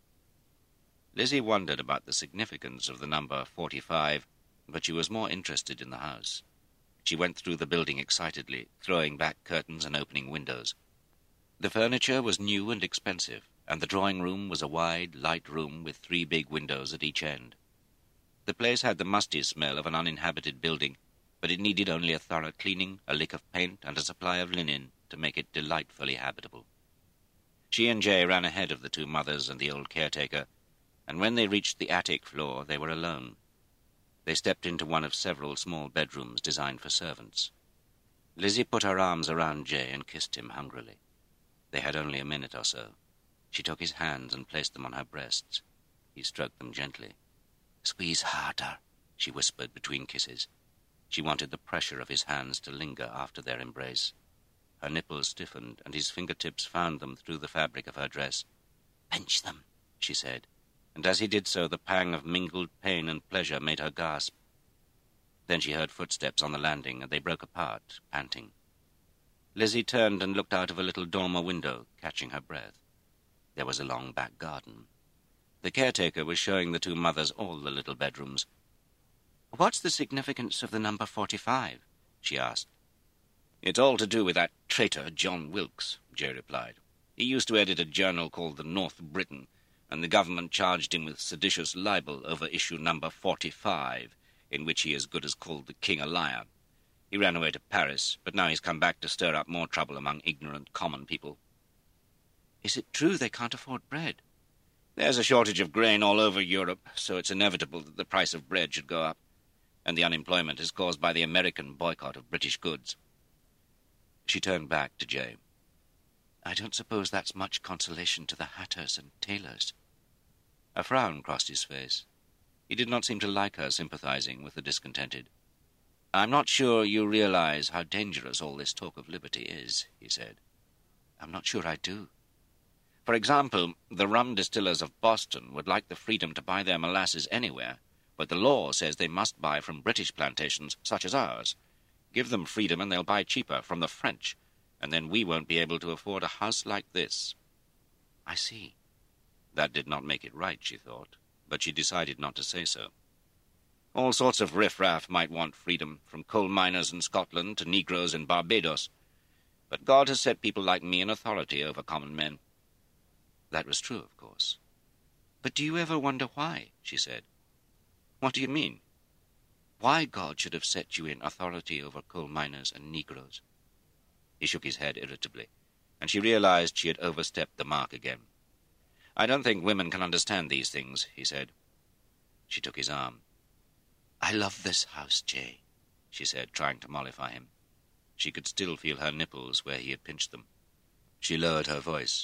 Lizzie wondered about the significance of the number forty-five, but she was more interested in the house. She went through the building excitedly, throwing back curtains and opening windows. The furniture was new and expensive, and the drawing-room was a wide, light room with three big windows at each end. The place had the musty smell of an uninhabited building, but it needed only a thorough cleaning, a lick of paint, and a supply of linen to make it delightfully habitable. She and Jay ran ahead of the two mothers and the old caretaker, and when they reached the attic floor they were alone. They stepped into one of several small bedrooms designed for servants. Lizzie put her arms around Jay and kissed him hungrily. They had only a minute or so. She took his hands and placed them on her breasts. He stroked them gently. "Squeeze harder," she whispered between kisses. She wanted the pressure of his hands to linger after their embrace. Her nipples stiffened, and his fingertips found them through the fabric of her dress. "Pinch them," she said, and as he did so the pang of mingled pain and pleasure made her gasp. Then she heard footsteps on the landing, and they broke apart, panting. Lizzie turned and looked out of a little dormer window, catching her breath. There was a long back garden. The caretaker was showing the two mothers all the little bedrooms. "What's the significance of the number forty-five?" she asked. "It's all to do with that traitor John Wilkes," Jay replied. "He used to edit a journal called the North Briton, and the government charged him with seditious libel over issue number forty-five, in which he as good as called the king a liar. He ran away to Paris, but now he's come back to stir up more trouble among ignorant common people." "Is it true they can't afford bread?" "There's a shortage of grain all over Europe, so it's inevitable that the price of bread should go up, and the unemployment is caused by the American boycott of British goods." She turned back to Jay. "I don't suppose that's much consolation to the hatters and tailors." A frown crossed his face. He did not seem to like her sympathizing with the discontented. "I'm not sure you realize how dangerous all this talk of liberty is," he said. "I'm not sure I do." "For example, the rum distillers of Boston would like the freedom to buy their molasses anywhere, but the law says they must buy from British plantations such as ours. Give them freedom and they'll buy cheaper from the French, and then we won't be able to afford a house like this." "I see." That did not make it right, she thought, but she decided not to say so. "All sorts of riff-raff might want freedom, from coal miners in Scotland to Negroes in Barbados. But God has set people like me in authority over common men." That was true, of course. "But do you ever wonder why?" she said. "What do you mean?" "Why God should have set you in authority over coal miners and Negroes." He shook his head irritably, and she realized she had overstepped the mark again. "I don't think women can understand these things," he said. She took his arm. "I love this house, Jay," she said, trying to mollify him. She could still feel her nipples where he had pinched them. She lowered her voice.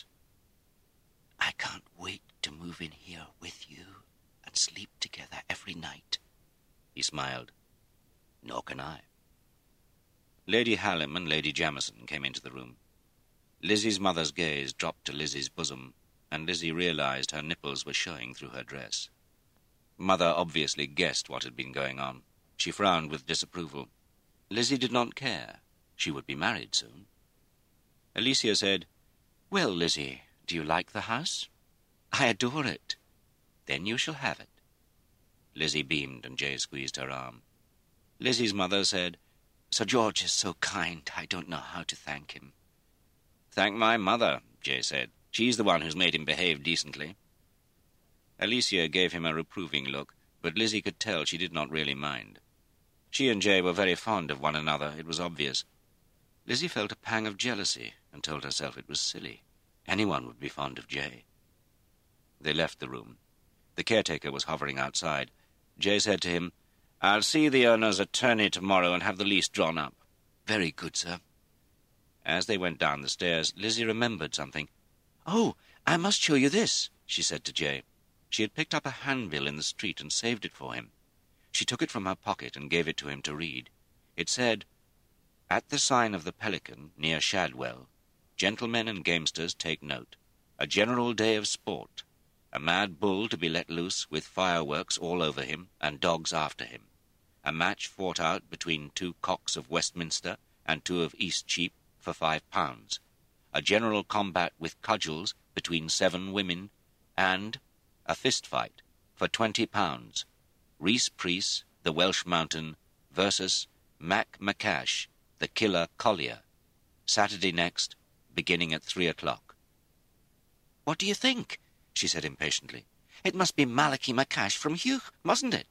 "I can't wait to move in here with you and sleep together every night." He smiled. "Nor can I." Lady Hallam and Lady Jamison came into the room. Lizzie's mother's gaze dropped to Lizzie's bosom, and Lizzie realized her nipples were showing through her dress. Mother obviously guessed what had been going on. She frowned with disapproval. Lizzie did not care. She would be married soon. Alicia said, "Well, Lizzie, do you like the house?" "I adore it." "Then you shall have it." Lizzie beamed, and Jay squeezed her arm. Lizzie's mother said, "Sir George is so kind, I don't know how to thank him." "Thank my mother," Jay said. "She's the one who's made him behave decently." Alicia gave him a reproving look, but Lizzie could tell she did not really mind. She and Jay were very fond of one another, it was obvious. Lizzie felt a pang of jealousy and told herself it was silly. Anyone would be fond of Jay. They left the room. The caretaker was hovering outside. Jay said to him, "I'll see the owner's attorney tomorrow and have the lease drawn up." "Very good, sir." As they went down the stairs, Lizzie remembered something. "Oh, I must show you this," she said to Jay. She had picked up a handbill in the street and saved it for him. She took it from her pocket and gave it to him to read. It said, "At the sign of the Pelican, near Shadwell, gentlemen and gamesters take note. A general day of sport. A mad bull to be let loose, with fireworks all over him, and dogs after him. A match fought out between two cocks of Westminster and two of Eastcheap for five pounds. A general combat with cudgels between seven women, and a fist fight for twenty pounds. Rhys Preece, the Welsh Mountain, versus Mac Macash, the killer collier. Saturday next, beginning at three o'clock." "What do you think?" she said impatiently. "It must be Malachi Macash from Hugh, mustn't it?"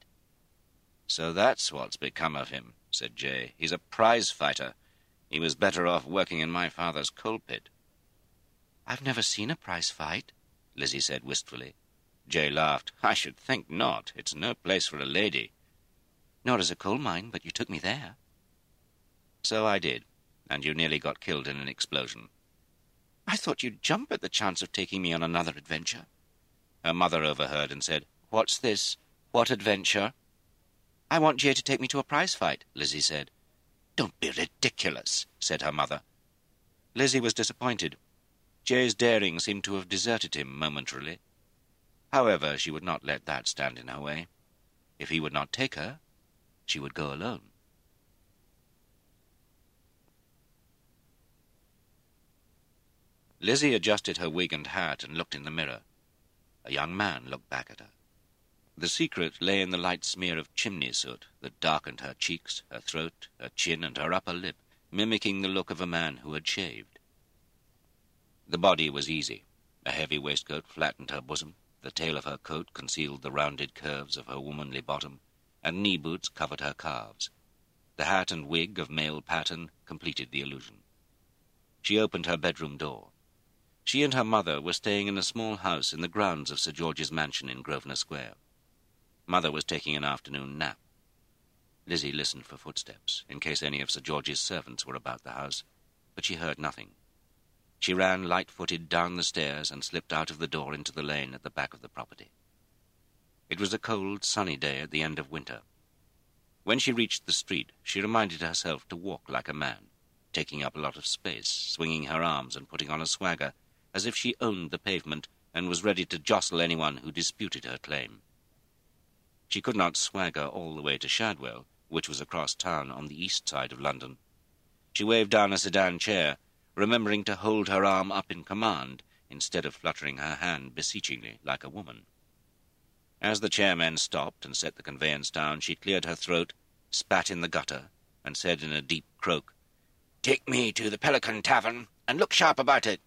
"So that's what's become of him," said Jay. "He's a prize fighter. He was better off working in my father's coal pit." "I've never seen a prize fight," Lizzie said wistfully. Jay laughed. "I should think not. It's no place for a lady." "Nor is a coal mine, but you took me there." "So I did, and you nearly got killed in an explosion." "I thought you'd jump at the chance of taking me on another adventure." Her mother overheard and said, "What's this? What adventure?" "I want Jay to take me to a prize fight," Lizzie said. "Don't be ridiculous," said her mother. Lizzie was disappointed. Jay's daring seemed to have deserted him momentarily. However, she would not let that stand in her way. If he would not take her, she would go alone. Lizzie adjusted her wig and hat and looked in the mirror. A young man looked back at her. The secret lay in the light smear of chimney soot that darkened her cheeks, her throat, her chin, and her upper lip, mimicking the look of a man who had shaved. The body was easy. A heavy waistcoat flattened her bosom. The tail of her coat concealed the rounded curves of her womanly bottom, and knee boots covered her calves. The hat and wig of male pattern completed the illusion. She opened her bedroom door. She and her mother were staying in a small house in the grounds of Sir George's mansion in Grosvenor Square. Mother was taking an afternoon nap. Lizzie listened for footsteps, in case any of Sir George's servants were about the house, but she heard nothing. She ran light-footed down the stairs and slipped out of the door into the lane at the back of the property. It was a cold, sunny day at the end of winter. When she reached the street, she reminded herself to walk like a man, taking up a lot of space, swinging her arms and putting on a swagger, as if she owned the pavement and was ready to jostle anyone who disputed her claim. She could not swagger all the way to Shadwell, which was across town on the east side of London. She waved down a sedan chair, remembering to hold her arm up in command instead of fluttering her hand beseechingly like a woman. As the chairmen stopped and set the conveyance down, she cleared her throat, spat in the gutter, and said in a deep croak, "Take me to the Pelican Tavern, and look sharp about it."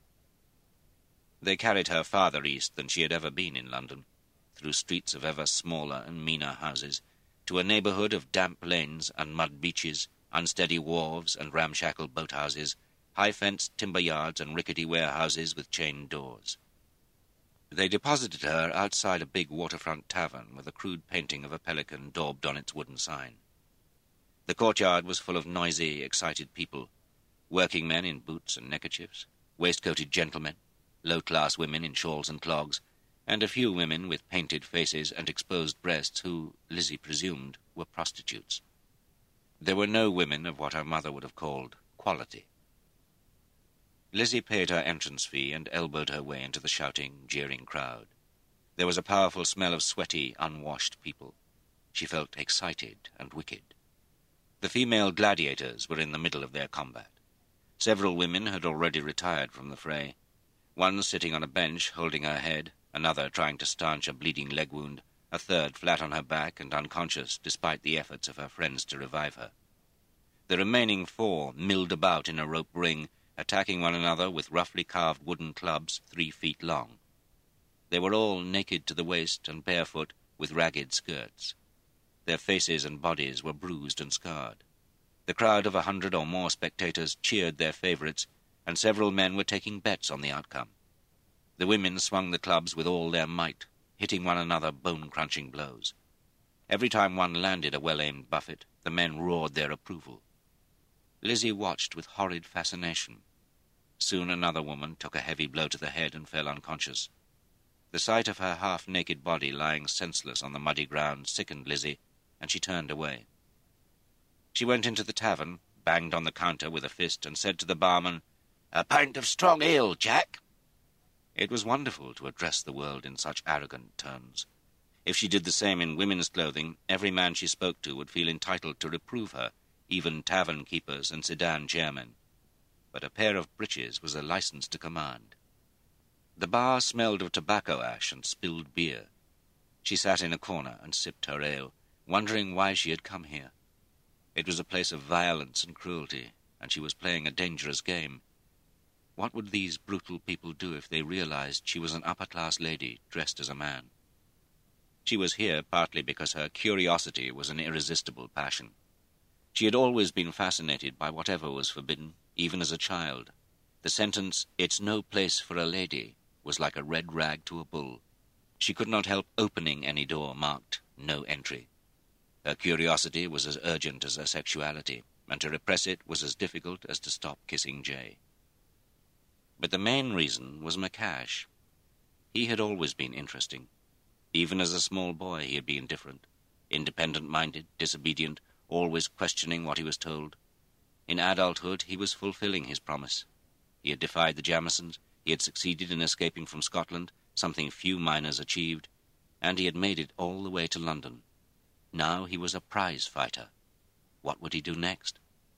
They carried her farther east than she had ever been in London, through streets of ever smaller and meaner houses, to a neighbourhood of damp lanes and mud beaches, unsteady wharves and ramshackle boathouses, high-fenced timber yards and rickety warehouses with chained doors. They deposited her outside a big waterfront tavern with a crude painting of a pelican daubed on its wooden sign. The courtyard was full of noisy, excited people, working men in boots and neckerchiefs, waistcoated gentlemen, low-class women in shawls and clogs, and a few women with painted faces and exposed breasts who, Lizzie presumed, were prostitutes. There were no women of what her mother would have called quality. Lizzie paid her entrance fee and elbowed her way into the shouting, jeering crowd. There was a powerful smell of sweaty, unwashed people. She felt excited and wicked. The female gladiators were in the middle of their combat. Several women had already retired from the fray, one sitting on a bench holding her head, another trying to stanch a bleeding leg wound, a third flat on her back and unconscious despite the efforts of her friends to revive her. The remaining four milled about in a rope ring, attacking one another with roughly carved wooden clubs three feet long. They were all naked to the waist and barefoot, with ragged skirts. Their faces and bodies were bruised and scarred. The crowd of a hundred or more spectators cheered their favorites, and several men were taking bets on the outcome. The women swung the clubs with all their might, hitting one another bone-crunching blows. Every time one landed a well-aimed buffet, the men roared their approval. Lizzie watched with horrid fascination. Soon another woman took a heavy blow to the head and fell unconscious. The sight of her half-naked body lying senseless on the muddy ground sickened Lizzie, and she turned away. She went into the tavern, banged on the counter with a fist, and said to the barman, "A pint of strong ale, Jack." It was wonderful to address the world in such arrogant terms. If she did the same in women's clothing, every man she spoke to would feel entitled to reprove her, even tavern keepers and sedan chairmen. But a pair of breeches was a license to command. The bar smelled of tobacco ash and spilled beer. She sat in a corner and sipped her ale, wondering why she had come here. It was a place of violence and cruelty, and she was playing a dangerous game. What would these brutal people do if they realized she was an upper-class lady dressed as a man? She was here partly because her curiosity was an irresistible passion. She had always been fascinated by whatever was forbidden, even as a child. The sentence, "It's no place for a lady," was like a red rag to a bull. She could not help opening any door marked "No Entry." Her curiosity was as urgent as her sexuality, and to repress it was as difficult as to stop kissing Jay. But the main reason was McCash. He had always been interesting. Even as a small boy he had been different, independent-minded, disobedient, always questioning what he was told. In adulthood he was fulfilling his promise. He had defied the Jamisons, he had succeeded in escaping from Scotland, something few miners achieved, and he had made it all the way to London. Now he was a prize fighter. What would he do next?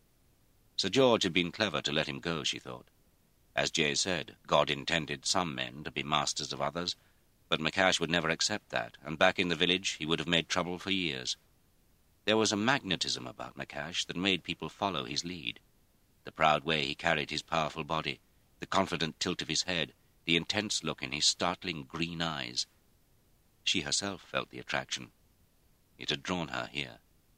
Sir George had been clever to let him go, she thought. As Jay said, God intended some men to be masters of others, but McCash would never accept that, and back in the village he would have made trouble for years. There was a magnetism about McCash that made people follow his lead. The proud way he carried his powerful body, the confident tilt of his head, the intense look in his startling green eyes. She herself felt the attraction. It had drawn her here.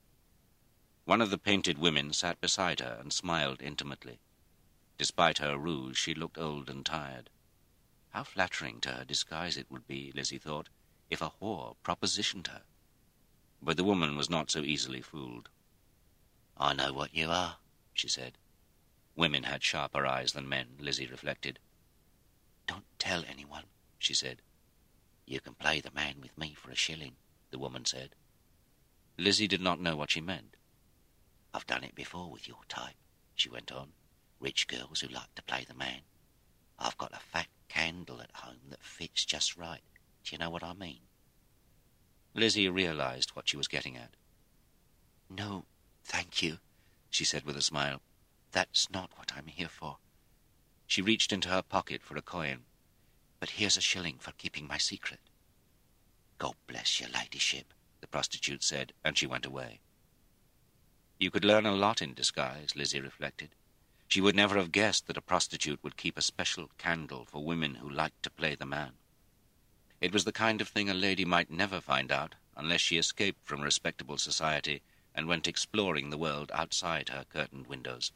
One of the painted women sat beside her and smiled intimately. Despite her rouge, she looked old and tired. How flattering to her disguise it would be, Lizzie thought, if a whore propositioned her. But the woman was not so easily fooled. "I know what you are," she said. Women had sharper eyes than men, Lizzie reflected. "Don't tell anyone," she said. "You can play the man with me for a shilling," the woman said. Lizzie did not know what she meant. "I've done it before with your type," she went on. "Rich girls who like to play the man. I've got a fat candle at home that fits just right. Do you know what I mean?" Lizzie realized what she was getting at. "No, thank you," she said with a smile. "That's not what I'm here for." She reached into her pocket for a coin. "But here's a shilling for keeping my secret." "God bless your ladyship," the prostitute said, and she went away. You could learn a lot in disguise, Lizzie reflected. She would never have guessed that a prostitute would keep a special candle for women who liked to play the man. It was the kind of thing a lady might never find out unless she escaped from respectable society and went exploring the world outside her curtained windows.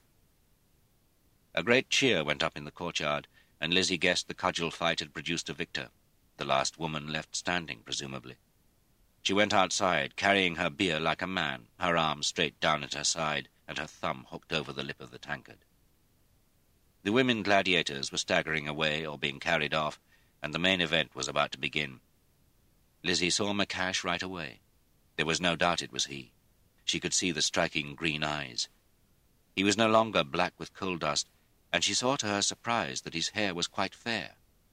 A great cheer went up in the courtyard, and Lizzie guessed the cudgel fight had produced a victor, the last woman left standing, presumably. She went outside, carrying her beer like a man, her arm straight down at her side and her thumb hooked over the lip of the tankard. The women gladiators were staggering away or being carried off, and the main event was about to begin. Lizzie saw McCash right away. There was no doubt it was he. She could see the striking green eyes. He was no longer black with coal dust. and she saw to her surprise that his hair was quite fair.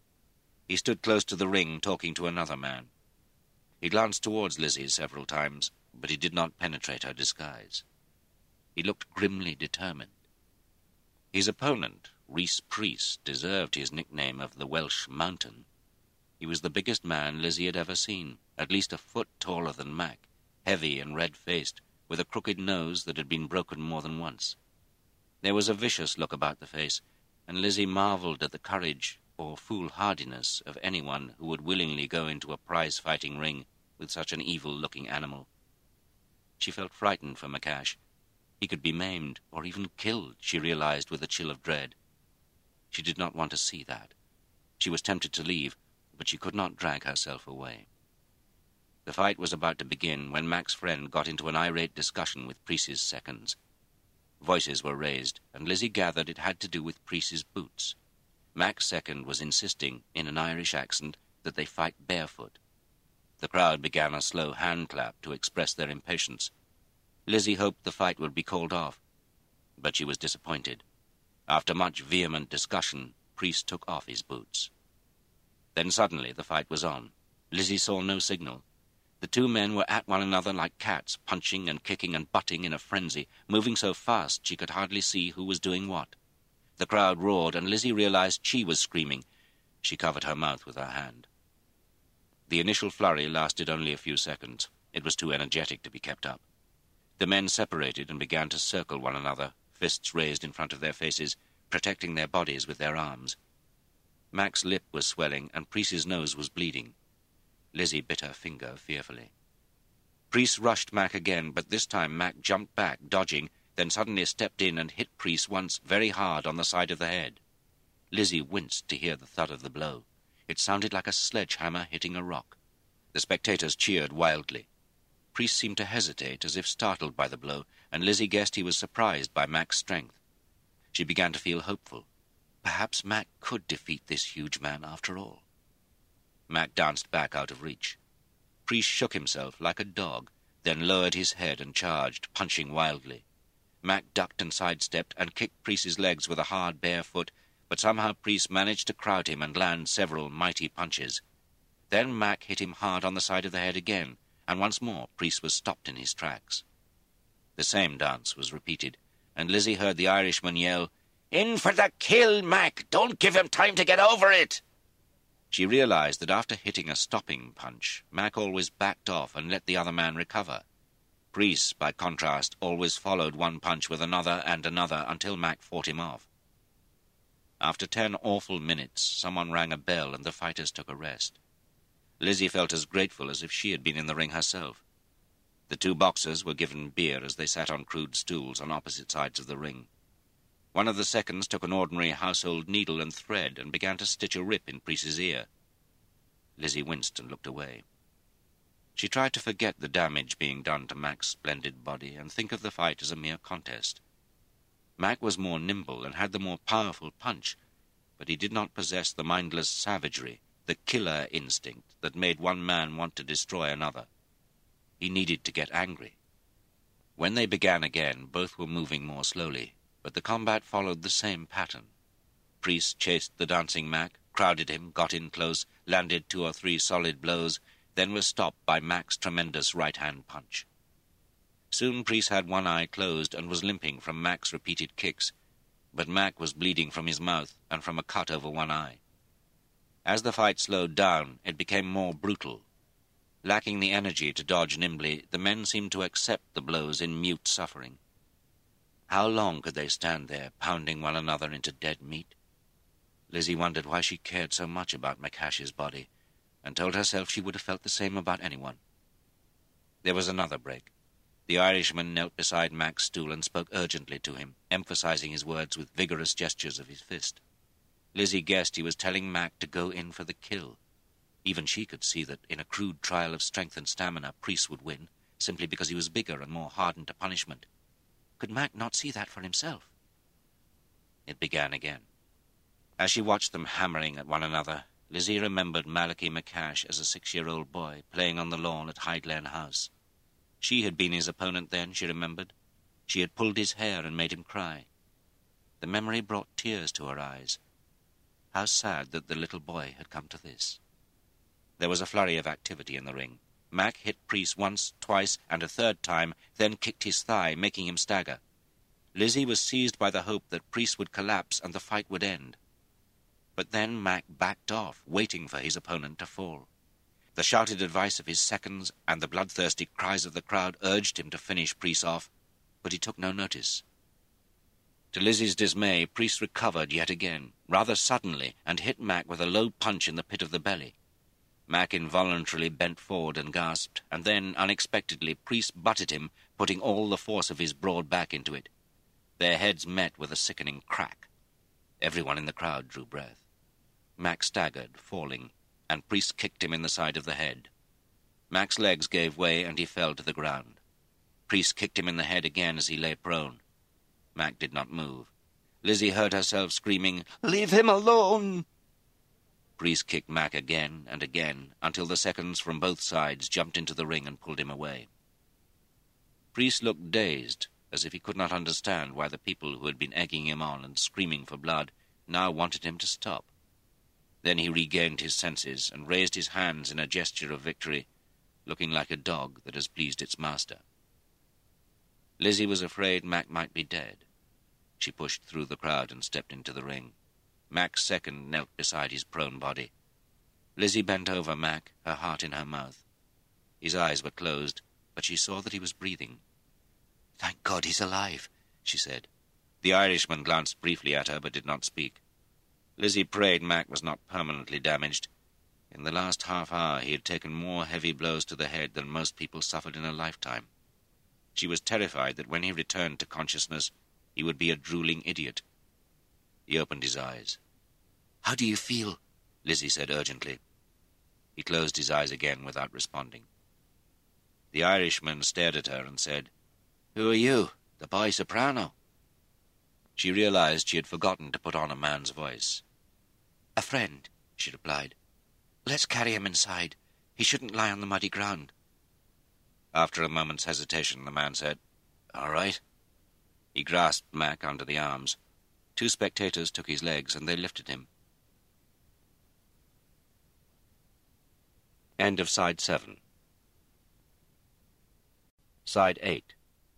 He stood close to the ring, talking to another man. He glanced towards Lizzie several times, but he did not penetrate her disguise. He looked grimly determined. His opponent, Rhys Priest, deserved his nickname of the Welsh Mountain. He was the biggest man Lizzie had ever seen, at least a foot taller than Mac, heavy and red-faced, with a crooked nose that had been broken more than once. There was a vicious look about the face, and Lizzie marvelled at the courage or foolhardiness of anyone who would willingly go into a prize-fighting ring with such an evil-looking animal. She felt frightened for Macash. He could be maimed, or even killed, she realized with a chill of dread. She did not want to see that. She was tempted to leave, but she could not drag herself away. The fight was about to begin when Mac's friend got into an irate discussion with Priest's seconds. Voices were raised, and Lizzie gathered it had to do with Priest's boots. Mac's second was insisting, in an Irish accent, that they fight barefoot. The crowd began a slow hand-clap to express their impatience. Lizzie hoped the fight would be called off, but she was disappointed. After much vehement discussion, Priest took off his boots. Then suddenly the fight was on. Lizzie saw no signal. The two men were at one another like cats, punching and kicking and butting in a frenzy, moving so fast she could hardly see who was doing what. The crowd roared, and Lizzie realized she was screaming. She covered her mouth with her hand. The initial flurry lasted only a few seconds. It was too energetic to be kept up. The men separated and began to circle one another, fists raised in front of their faces, protecting their bodies with their arms. Mac's lip was swelling, and Priest's nose was bleeding. Lizzie bit her finger fearfully. Priest rushed Mac again, but this time Mac jumped back, dodging, then suddenly stepped in and hit Priest once very hard on the side of the head. Lizzie winced to hear the thud of the blow. It sounded like a sledgehammer hitting a rock. The spectators cheered wildly. Priest seemed to hesitate, as if startled by the blow, and Lizzie guessed he was surprised by Mac's strength. She began to feel hopeful. Perhaps Mac could defeat this huge man after all. Mac danced back out of reach. Priest shook himself like a dog, then lowered his head and charged, punching wildly. Mac ducked and sidestepped and kicked Priest's legs with a hard bare foot, but somehow Priest managed to crowd him and land several mighty punches. Then Mac hit him hard on the side of the head again, and once more Priest was stopped in his tracks. The same dance was repeated, and Lizzie heard the Irishman yell, "In for the kill, Mac! Don't give him time to get over it!" She realized that after hitting a stopping punch, Mac always backed off and let the other man recover. Priest, by contrast, always followed one punch with another and another until Mac fought him off. After ten awful minutes, someone rang a bell and the fighters took a rest. Lizzie felt as grateful as if she had been in the ring herself. The two boxers were given beer as they sat on crude stools on opposite sides of the ring. One of the seconds took an ordinary household needle and thread and began to stitch a rip in Priest's ear. Lizzie winced and looked away. She tried to forget the damage being done to Mac's splendid body and think of the fight as a mere contest. Mac was more nimble and had the more powerful punch, but he did not possess the mindless savagery, the killer instinct that made one man want to destroy another. He needed to get angry. When they began again, both were moving more slowly, but the combat followed the same pattern. Priest chased the dancing Mac, crowded him, got in close, landed two or three solid blows, then was stopped by Mac's tremendous right-hand punch. Soon Priest had one eye closed and was limping from Mac's repeated kicks, but Mac was bleeding from his mouth and from a cut over one eye. As the fight slowed down, it became more brutal. Lacking the energy to dodge nimbly, the men seemed to accept the blows in mute suffering. How long could they stand there, pounding one another into dead meat? Lizzie wondered why she cared so much about Macash's body, and told herself she would have felt the same about anyone. There was another break. The Irishman knelt beside Mac's stool and spoke urgently to him, emphasizing his words with vigorous gestures of his fist. Lizzie guessed he was telling Mac to go in for the kill. Even she could see that in a crude trial of strength and stamina, Priest would win, simply because he was bigger and more hardened to punishment. Could Mac not see that for himself? It began again. As she watched them hammering at one another, Lizzie remembered Malachi Macash as a six-year-old boy playing on the lawn at Highlane House. She had been his opponent then, she remembered. She had pulled his hair and made him cry. The memory brought tears to her eyes. How sad that the little boy had come to this. There was a flurry of activity in the ring. Mac hit Priest once, twice, and a third time, then kicked his thigh, making him stagger. Lizzie was seized by the hope that Priest would collapse and the fight would end. But then Mac backed off, waiting for his opponent to fall. The shouted advice of his seconds and the bloodthirsty cries of the crowd urged him to finish Priest off, but he took no notice. To Lizzie's dismay, Priest recovered yet again, rather suddenly, and hit Mac with a low punch in the pit of the belly. Mac involuntarily bent forward and gasped, and then, unexpectedly, Priest butted him, putting all the force of his broad back into it. Their heads met with a sickening crack. Everyone in the crowd drew breath. Mac staggered, falling, and Priest kicked him in the side of the head. Mac's legs gave way, and he fell to the ground. Priest kicked him in the head again as he lay prone. Mac did not move. Lizzie heard herself screaming, "Leave him alone!" Priest kicked Mac again and again, until the seconds from both sides jumped into the ring and pulled him away. Priest looked dazed, as if he could not understand why the people who had been egging him on and screaming for blood now wanted him to stop. Then he regained his senses and raised his hands in a gesture of victory, looking like a dog that has pleased its master. Lizzie was afraid Mac might be dead. She pushed through the crowd and stepped into the ring. Mac's second knelt beside his prone body. Lizzie bent over Mac, her heart in her mouth. His eyes were closed, but she saw that he was breathing. "Thank God he's alive," she said. The Irishman glanced briefly at her, but did not speak. Lizzie prayed Mac was not permanently damaged. In the last half hour he had taken more heavy blows to the head than most people suffered in a lifetime. She was terrified that when he returned to consciousness, he would be a drooling idiot. He opened his eyes. "How do you feel?" Lizzie said urgently. He closed his eyes again without responding. The Irishman stared at her and said, "Who are you, the boy soprano?" She realized she had forgotten to put on a man's voice. "A friend," she replied. "Let's carry him inside. He shouldn't lie on the muddy ground." After a moment's hesitation, the man said, "All right." He grasped Mac under the arms. Two spectators took his legs, and they lifted him. End of Side seven. Side eight.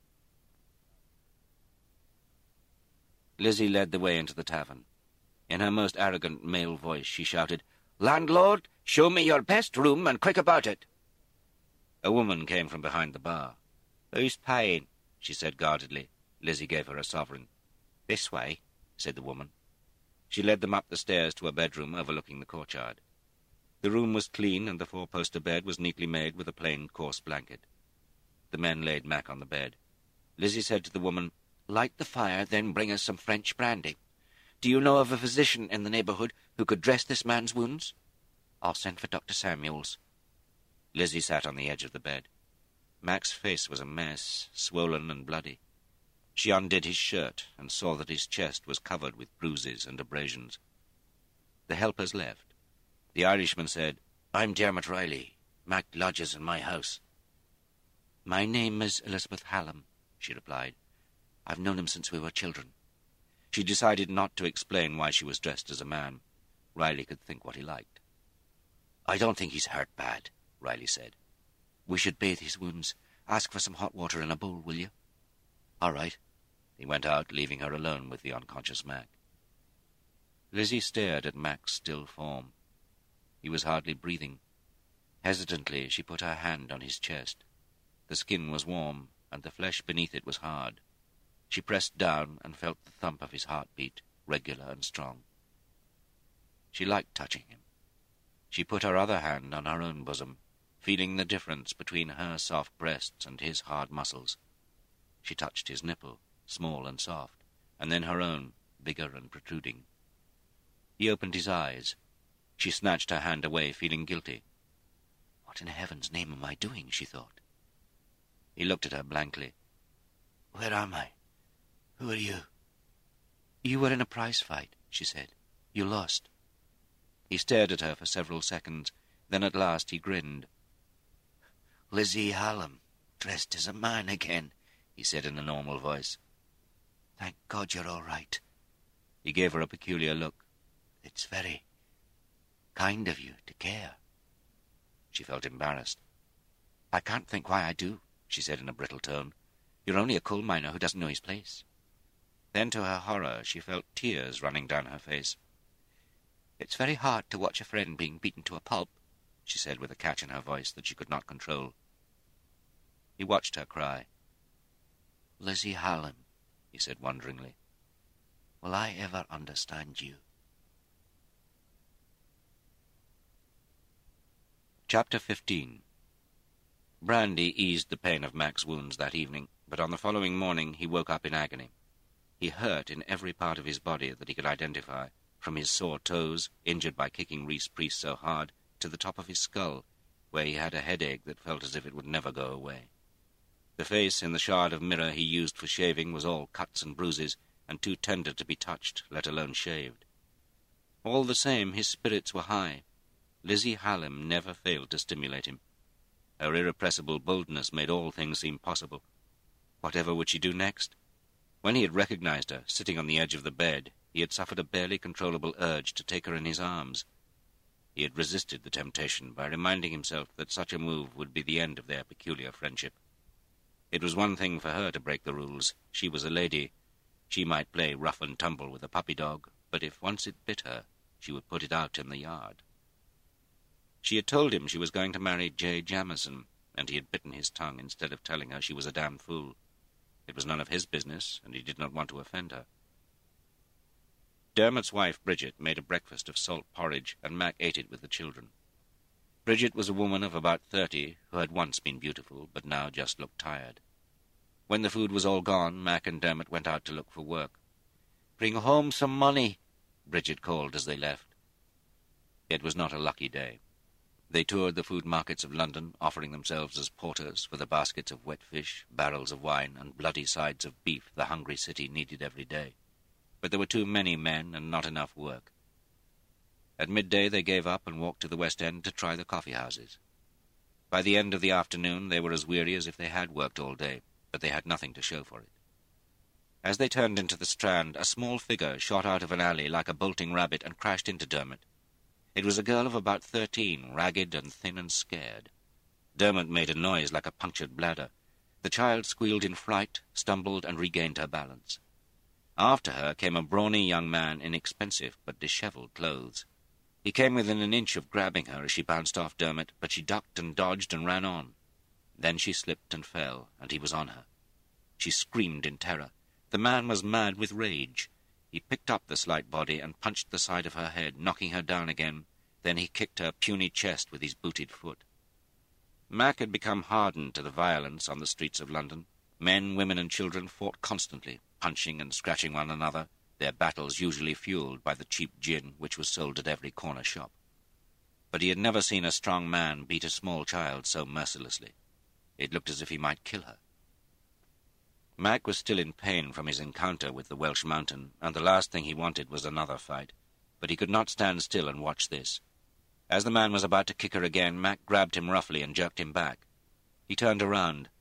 Lizzie led the way into the tavern. In her most arrogant male voice she shouted, "Landlord, show me your best room, and quick about it." A woman came from behind the bar. "Who's paying?" she said guardedly. Lizzie gave her a sovereign. "This way," said the woman. She led them up the stairs to a bedroom overlooking the courtyard. The room was clean, and the four-poster bed was neatly made with a plain, coarse blanket. The men laid Mac on the bed. Lizzie said to the woman, "Light the fire, then bring us some French brandy. Do you know of a physician in the neighborhood who could dress this man's wounds? I'll send for Doctor Samuels." Lizzie sat on the edge of the bed. Mac's face was a mess, swollen and bloody. She undid his shirt and saw that his chest was covered with bruises and abrasions. The helpers left. The Irishman said, "I'm Dermot Riley. Mac lodges in my house." "My name is Elizabeth Hallam," she replied. "I've known him since we were children." She decided not to explain why she was dressed as a man. Riley could think what he liked. "I don't think he's hurt bad," Riley said. "We should bathe his wounds. Ask for some hot water in a bowl, will you?" "All right." He went out, leaving her alone with the unconscious Mac. Lizzie stared at Mac's still form. He was hardly breathing. Hesitantly, she put her hand on his chest. The skin was warm, and the flesh beneath it was hard. She pressed down and felt the thump of his heartbeat, regular and strong. She liked touching him. She put her other hand on her own bosom, feeling the difference between her soft breasts and his hard muscles. She touched his nipple, small and soft, and then her own, bigger and protruding. He opened his eyes. She snatched her hand away, feeling guilty. "What in heaven's name am I doing?" she thought. He looked at her blankly. "Where am I? Who are you?" "You were in a prize fight," she said. "You lost." He stared at her for several seconds. Then at last he grinned. "Lizzie Hallam, dressed as a man again," he said in a normal voice. "Thank God you're all right. He gave her a peculiar look. "It's very kind of you to care." She felt embarrassed. "I can't think why I do," she said in a brittle tone. "You're only a coal miner who doesn't know his place." Then, to her horror, she felt tears running down her face. "It's very hard to watch a friend being beaten to a pulp," she said with a catch in her voice that she could not control. He watched her cry. "Lizzie Hallam," he said wonderingly, "will I ever understand you?" Chapter fifteen. Brandy eased the pain of Mac's wounds that evening, but on the following morning he woke up in agony. He hurt in every part of his body that he could identify, from his sore toes, injured by kicking Reese Priest so hard, to the top of his skull, where he had a headache that felt as if it would never go away. The face in the shard of mirror he used for shaving was all cuts and bruises, and too tender to be touched, let alone shaved. All the same, his spirits were high. Lizzie Hallam never failed to stimulate him. Her irrepressible boldness made all things seem possible. Whatever would she do next? When he had recognized her, sitting on the edge of the bed, he had suffered a barely controllable urge to take her in his arms. He had resisted the temptation by reminding himself that such a move would be the end of their peculiar friendship. It was one thing for her to break the rules. She was a lady. She might play rough and tumble with a puppy dog, but if once it bit her, she would put it out in the yard. She had told him she was going to marry Jay Jamison, and he had bitten his tongue instead of telling her she was a damn fool. It was none of his business, and he did not want to offend her. Dermot's wife, Bridget, made a breakfast of salt porridge, and Mac ate it with the children. Bridget was a woman of about thirty, who had once been beautiful, but now just looked tired. When the food was all gone, Mac and Dermot went out to look for work. "Bring home some money," Bridget called as they left. It was not a lucky day. They toured the food markets of London, offering themselves as porters for the baskets of wet fish, barrels of wine, and bloody sides of beef the hungry city needed every day. But there were too many men and not enough work. At midday they gave up and walked to the West End to try the coffee-houses. By the end of the afternoon they were as weary as if they had worked all day, but they had nothing to show for it. As they turned into the Strand, a small figure shot out of an alley like a bolting rabbit and crashed into Dermot. It was a girl of about thirteen, ragged and thin and scared. Dermot made a noise like a punctured bladder. The child squealed in fright, stumbled, and regained her balance. After her came a brawny young man in expensive but dishevelled clothes. He came within an inch of grabbing her as she bounced off Dermot, but she ducked and dodged and ran on. Then she slipped and fell, and he was on her. She screamed in terror. The man was mad with rage. He picked up the slight body and punched the side of her head, knocking her down again. Then he kicked her puny chest with his booted foot. Mac had become hardened to the violence on the streets of London. Men, women, and children fought constantly, punching and scratching one another, their battles usually fueled by the cheap gin which was sold at every corner shop. But he had never seen a strong man beat a small child so mercilessly. It looked as if he might kill her. Mac was still in pain from his encounter with the Welsh mountain, and the last thing he wanted was another fight. But he could not stand still and watch this. As the man was about to kick her again, Mac grabbed him roughly and jerked him back. He turned around.